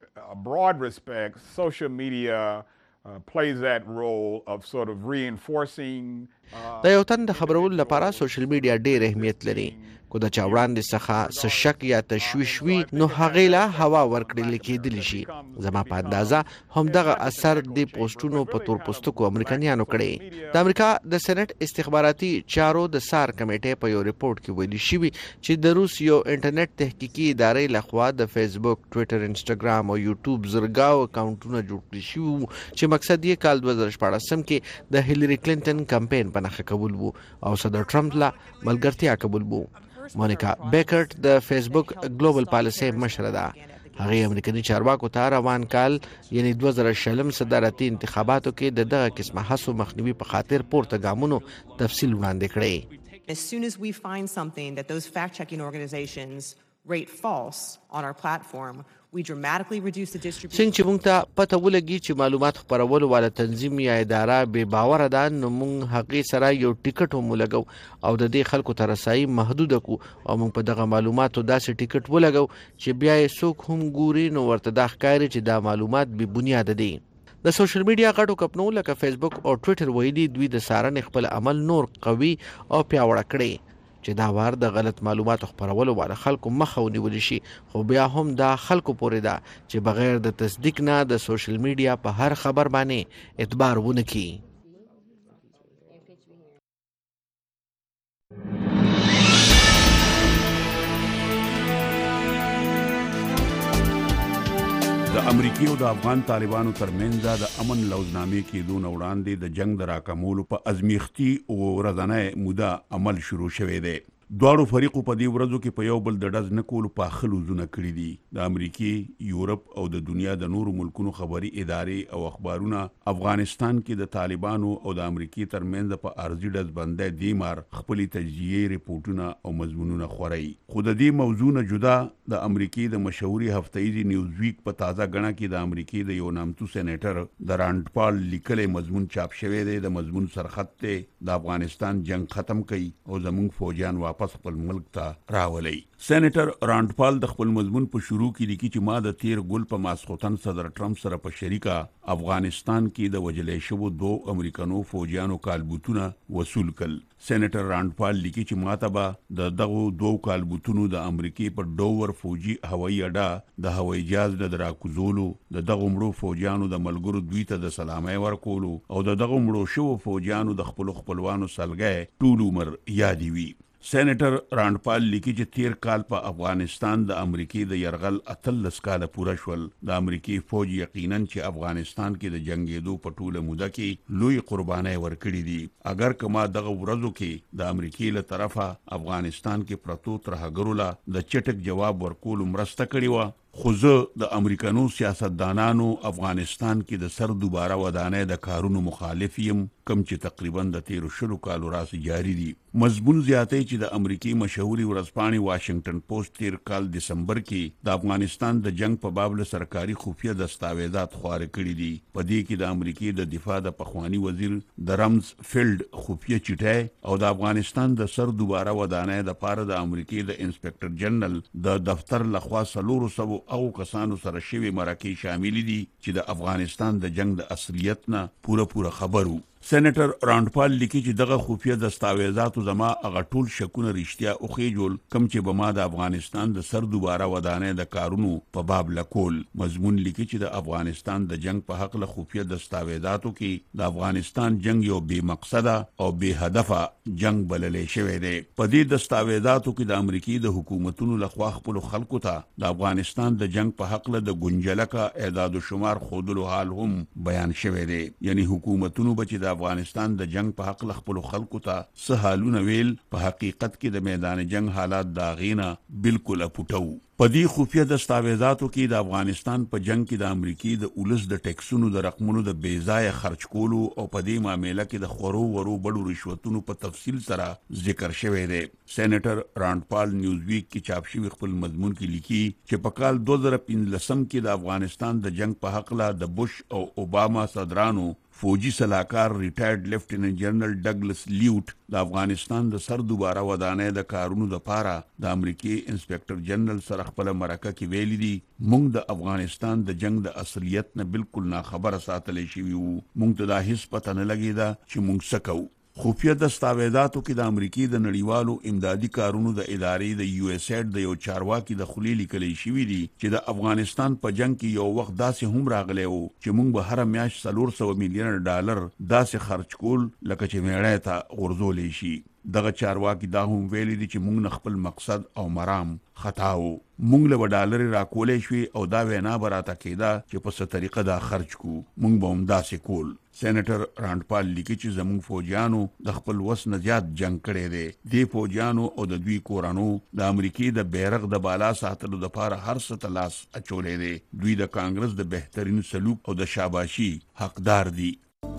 broad respect social media plays that role of sort of reinforcing د یو تن د خبرولو لپاره سوشل میډیا ډېر اهمیت لري کو د چا وړاندې څخه څه شک یا تشویش وي نو هغې له هوا ورکړل کېدلی شي زما په اندازه همدغه اثر د پوسټونو په تورپوستکو امریکایانو کړی د امریکا د سېنات استخباراتي چارو د سار کمیټې په یو ریپورت کې ویلي شوي چې د روس یو انټرنیټ تحقیقي ادارې لخوا د فیسبوک ټویټر انسټاګرام او یوټیوب زرګاو اکاونټونه جوړ کړي شوي چې مقصد یې کال 2014 کې د هیلری کلینټن کمپاین په نښه کول وو او صدر ټرمپ له ملګرتیا کول وو مونیکا بیکرټ د فیسبوک ګلوبل پالیسي مشره ده هغه امریکایي چارواکو ته روان کال یعنی 2020 صدارتي انتخاباتو کې دغه قسمه هڅو مخنیوي په خاطر پورته ګامونو تفصیل وړاندې کړی As soon as we find something that those fact-checking organizations rate false on our platform, we dramatically reduce the distribution. څنګه چې موږ ته پته ولګي چې معلومات خپرولو والا تنظیم یا اداره بې باوره ده نو موږ هغې سره یو ټیکټ هم ولګو او د دې خلکو ته رسایي محدوده کړو او موږ په دغه معلوماتو داسې ټیکټ ولګو چې بیا یې څوک هم ګوري نو ورته دا ښکاري چې دا معلومات بې بنیاده دي د سوشل میډیا غټو کمپنو لکه فیسبوک او ټویټر ویلي دوی د څارنې خپل عمل نور قوي او پیاوړی کړی چې دا وار د غلط معلوماتو خپرولو والا خلکو مخه ونیول شي خو بیا هم دا خلکو پورې ده چې بغیر د تصدیق نه د سوشل میډیا په هر خبر باندې اعتبار ونه کړي د امریکای او د افغان طالبانو ترمنځ د امن لوزنامې کېدو نه وړاندې د جنگ د راکمولو په ازمیښتي او ورځنۍ موده عمل شروع شوی دی. دواړو فریقو په دې ورځو کې په یو بل د ډز نه کولو پاخه لوزونه کړي دي. د امریکای، یورپ او د دنیا د نورو ملکونو خبري ادارې او اخبارونه افغانستان کې د طالبانو او د امریکای ترمنځ په ارضي ډزبندۍ دیمار خپل تجزیه ریپورتونه او مضمونونه خوري. خو د دې موضوع نه جدا د امریکای د مشهوري هفتهیزي نیوز ویک په تازه غڼه کې د امریکای د یو نامتو سېنیټر د راند پال لیکلي مضمون چاپ شوی دی. د مضمون سرخط ته د افغانستان جنگ ختم کړي او زموږ فوجیان واپس خپل ملک ته راولي. سېنیټر راند پال د خپل مضمون په شروع کې لیکي چې ما د تیر ګل په ماسخوتن صدر ټرمپ سره په شریکه افغانستان کې د وجلې شوو 2 امریکانو فوجیانو کالبوتونه وصول کړل. سېنیټر راند پال لیکي چې ماته به د دغه 2 کالبوتونو د امریکای په ډوور فوجي هوایي اډه د هوایي جهاز د راکوزولو، د دغه مړو فوجیانو د ملګرو دوی ته د سلامي ورکولو او د دغه مړو شوو فوجیانو د خپلوانو سلګۍ ټول عمر یادي وي. سېنیټر راند پال لیکي چې تیر کال په افغانستان د امریکای د يرغل 18 کاله پوره شول. د امریکای فوج یقینا چې افغانستان کې د جنگیدو په ټوله موده کې لوی قرباني ورکړي دي. اگر کما دغه ورځو کې د امریکای له طرفه افغانستان کې پروتو ترهګرو له د چټک جواب ورکول مرسته کړې و، خو زه د امریکانو سیاستدانانو افغانستان کې د سر دوباره ودانې د کارونو مخالف یم، کم چې تقریبا د 13 کالو راس جاری دي. مضمون زیاتې چې د امریکای مشهوري ورځپاڼې واشنگټن پوسټ تیر کال دسمبر کې د افغانستان د جنگ په باب له سرکاري خفیه دستاویزات خپاره کړي دي. په دې کې د امریکای د دفاع د پخوانی وزیر د رمز فیلډ خفیه چټه او د افغانستان د سر دوباره ودانې د پاره د امریکای د انسپکټر جنرال د دفتر لخوا 300 او کسانو سره شوی مرکه شامل دي چې د افغانستان د جنگ د اصلیت نه پوره خبرو. سېنیټر راند پال لیکي چې دغه خفیه دستاویزاتو زما هغه ټول شکونه رښتیا او خېجول کم چې به ما د افغانستان د سر دوباره ودانې د کارونو په باب لکول. مضمون لیکي چې د افغانستان د جنگ په حق له خفیه دستاویزاتو کې د افغانستان جنگ یو بے مقصده او بے هدفه جنگ بللې شوی دی. په دې دستاویزاتو کې د امریکای د حکومتونو لخوا خپل خلکو ته د افغانستان د جنگ په حق له د ګنجلکه اعداد و شمار خودلو حال هم بیان شوی دی. یعنی حکومتونو به افغانستان د جنگ په حق خپل خلکو ته څه حالونه ویل، په حقیقت کې د میدان جنگ حالات دا غینا بالکل پټو. په دې خفیه دستاویزاتو کې د افغانستان په جنگ کې د امریکای د اولس د ټیکسونو د رقمونو د بې ځای خرج کولو او په دې معاملې کې د خورو ورو بډو رشوتونو په تفصیل سره ذکر شوی دی. سېنیټر راند پال نیوز ویک کې چاپ شوی خپل مضمون کې لیکي چې په کال 2015 کې د افغانستان د جنگ په حق له د بوش او اوباما صدرانو فوجي سلاکار ریټایرډ لیفټیننټ جنرال ډګلس لیوټ د افغانستان د سر دوباره ودانې د کارونو د پاره د امریکای انسپکټر جنرال سره خپل مرکه کې ویلي دي موږ د افغانستان د جنگ د اصلیت نه بالکل ناخبره ساتلې شوی وو. موږ ته دا هیڅ پته نه لګیدا چې موږ څه کوو. خفیه دستاویزاتو کې د امریکای د نړیوالو امدادي کارونو د ادارې د یو اس ایډ د یو چارواکي د خلیل لیکلي شوی دي چې د افغانستان په جنگ کې یو وخت داسې هم راغلی وو چې موږ به هر میاشت $400 میلیون داسې خرج کول لکه چې میړای ته غورځولې شي. دغه چارواکي دا هم ویلي دي چې موږ خپل مقصد او مرام خطا وو. موږ له ډالر راکولې شوې او دا وینا براته کېده چې په څه طریقه دا خرج کو، موږ به هم داسې کول. سېنیټر راند پال لیکي چې زموږ فوجیانو د خپل وس نه زیات جنگ کړی دی. دې فوجیانو او د دوی کورانو د امریکای د بیرغ د بالا ساتلو لپاره هر څه ته لاس اچولې دی. دوی د کانګرس د بهترین سلوک او د شاباشي حقدار دي.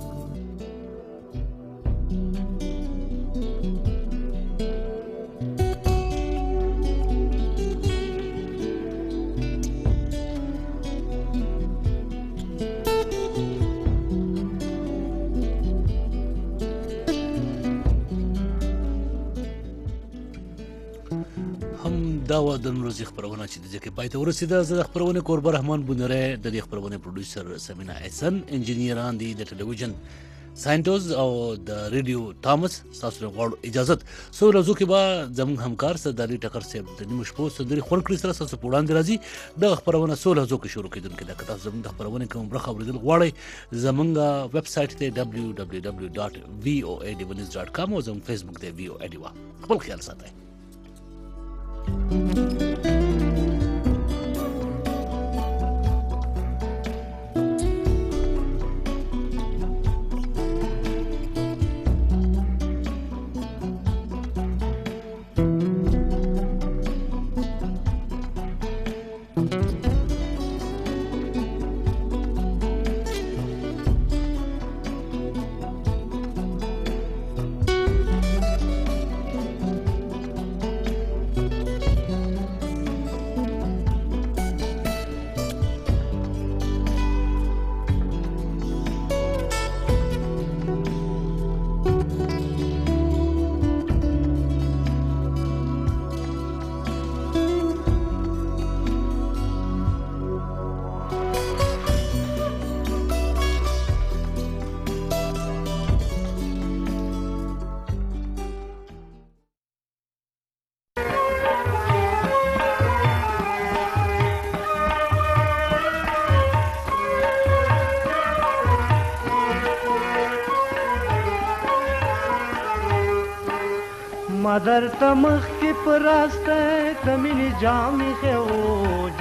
دا و د نن ورځې خپرونه چې د ځکه پای ته ورسېده. زه د خپرونې کوربه رحمان بونری، د دې خپرونې پروډوسر سمینا احسن، انجینیران دي د ټلویزیون ساینټوز او د ریډیو تامس. تاسو غواړو اجازت سو ورځو کې به زموږ همکار سرداري ټکر صاحب د نیمه شپو سندري خور کړی سره تاسو په وړاندې راځي. دغه خپرونه سو ورځو کې شروع کېدونکې ده. که تاسو زموږ د خپرونې کوم برخه اورېدل غواړئ زموږ ویب سایټ ته www.voanews.com او زموږ فیسبوک ته VOA ډیوا. خپل خیال ساتئ. نظر تمخ کی پراسته کمینی جامی خو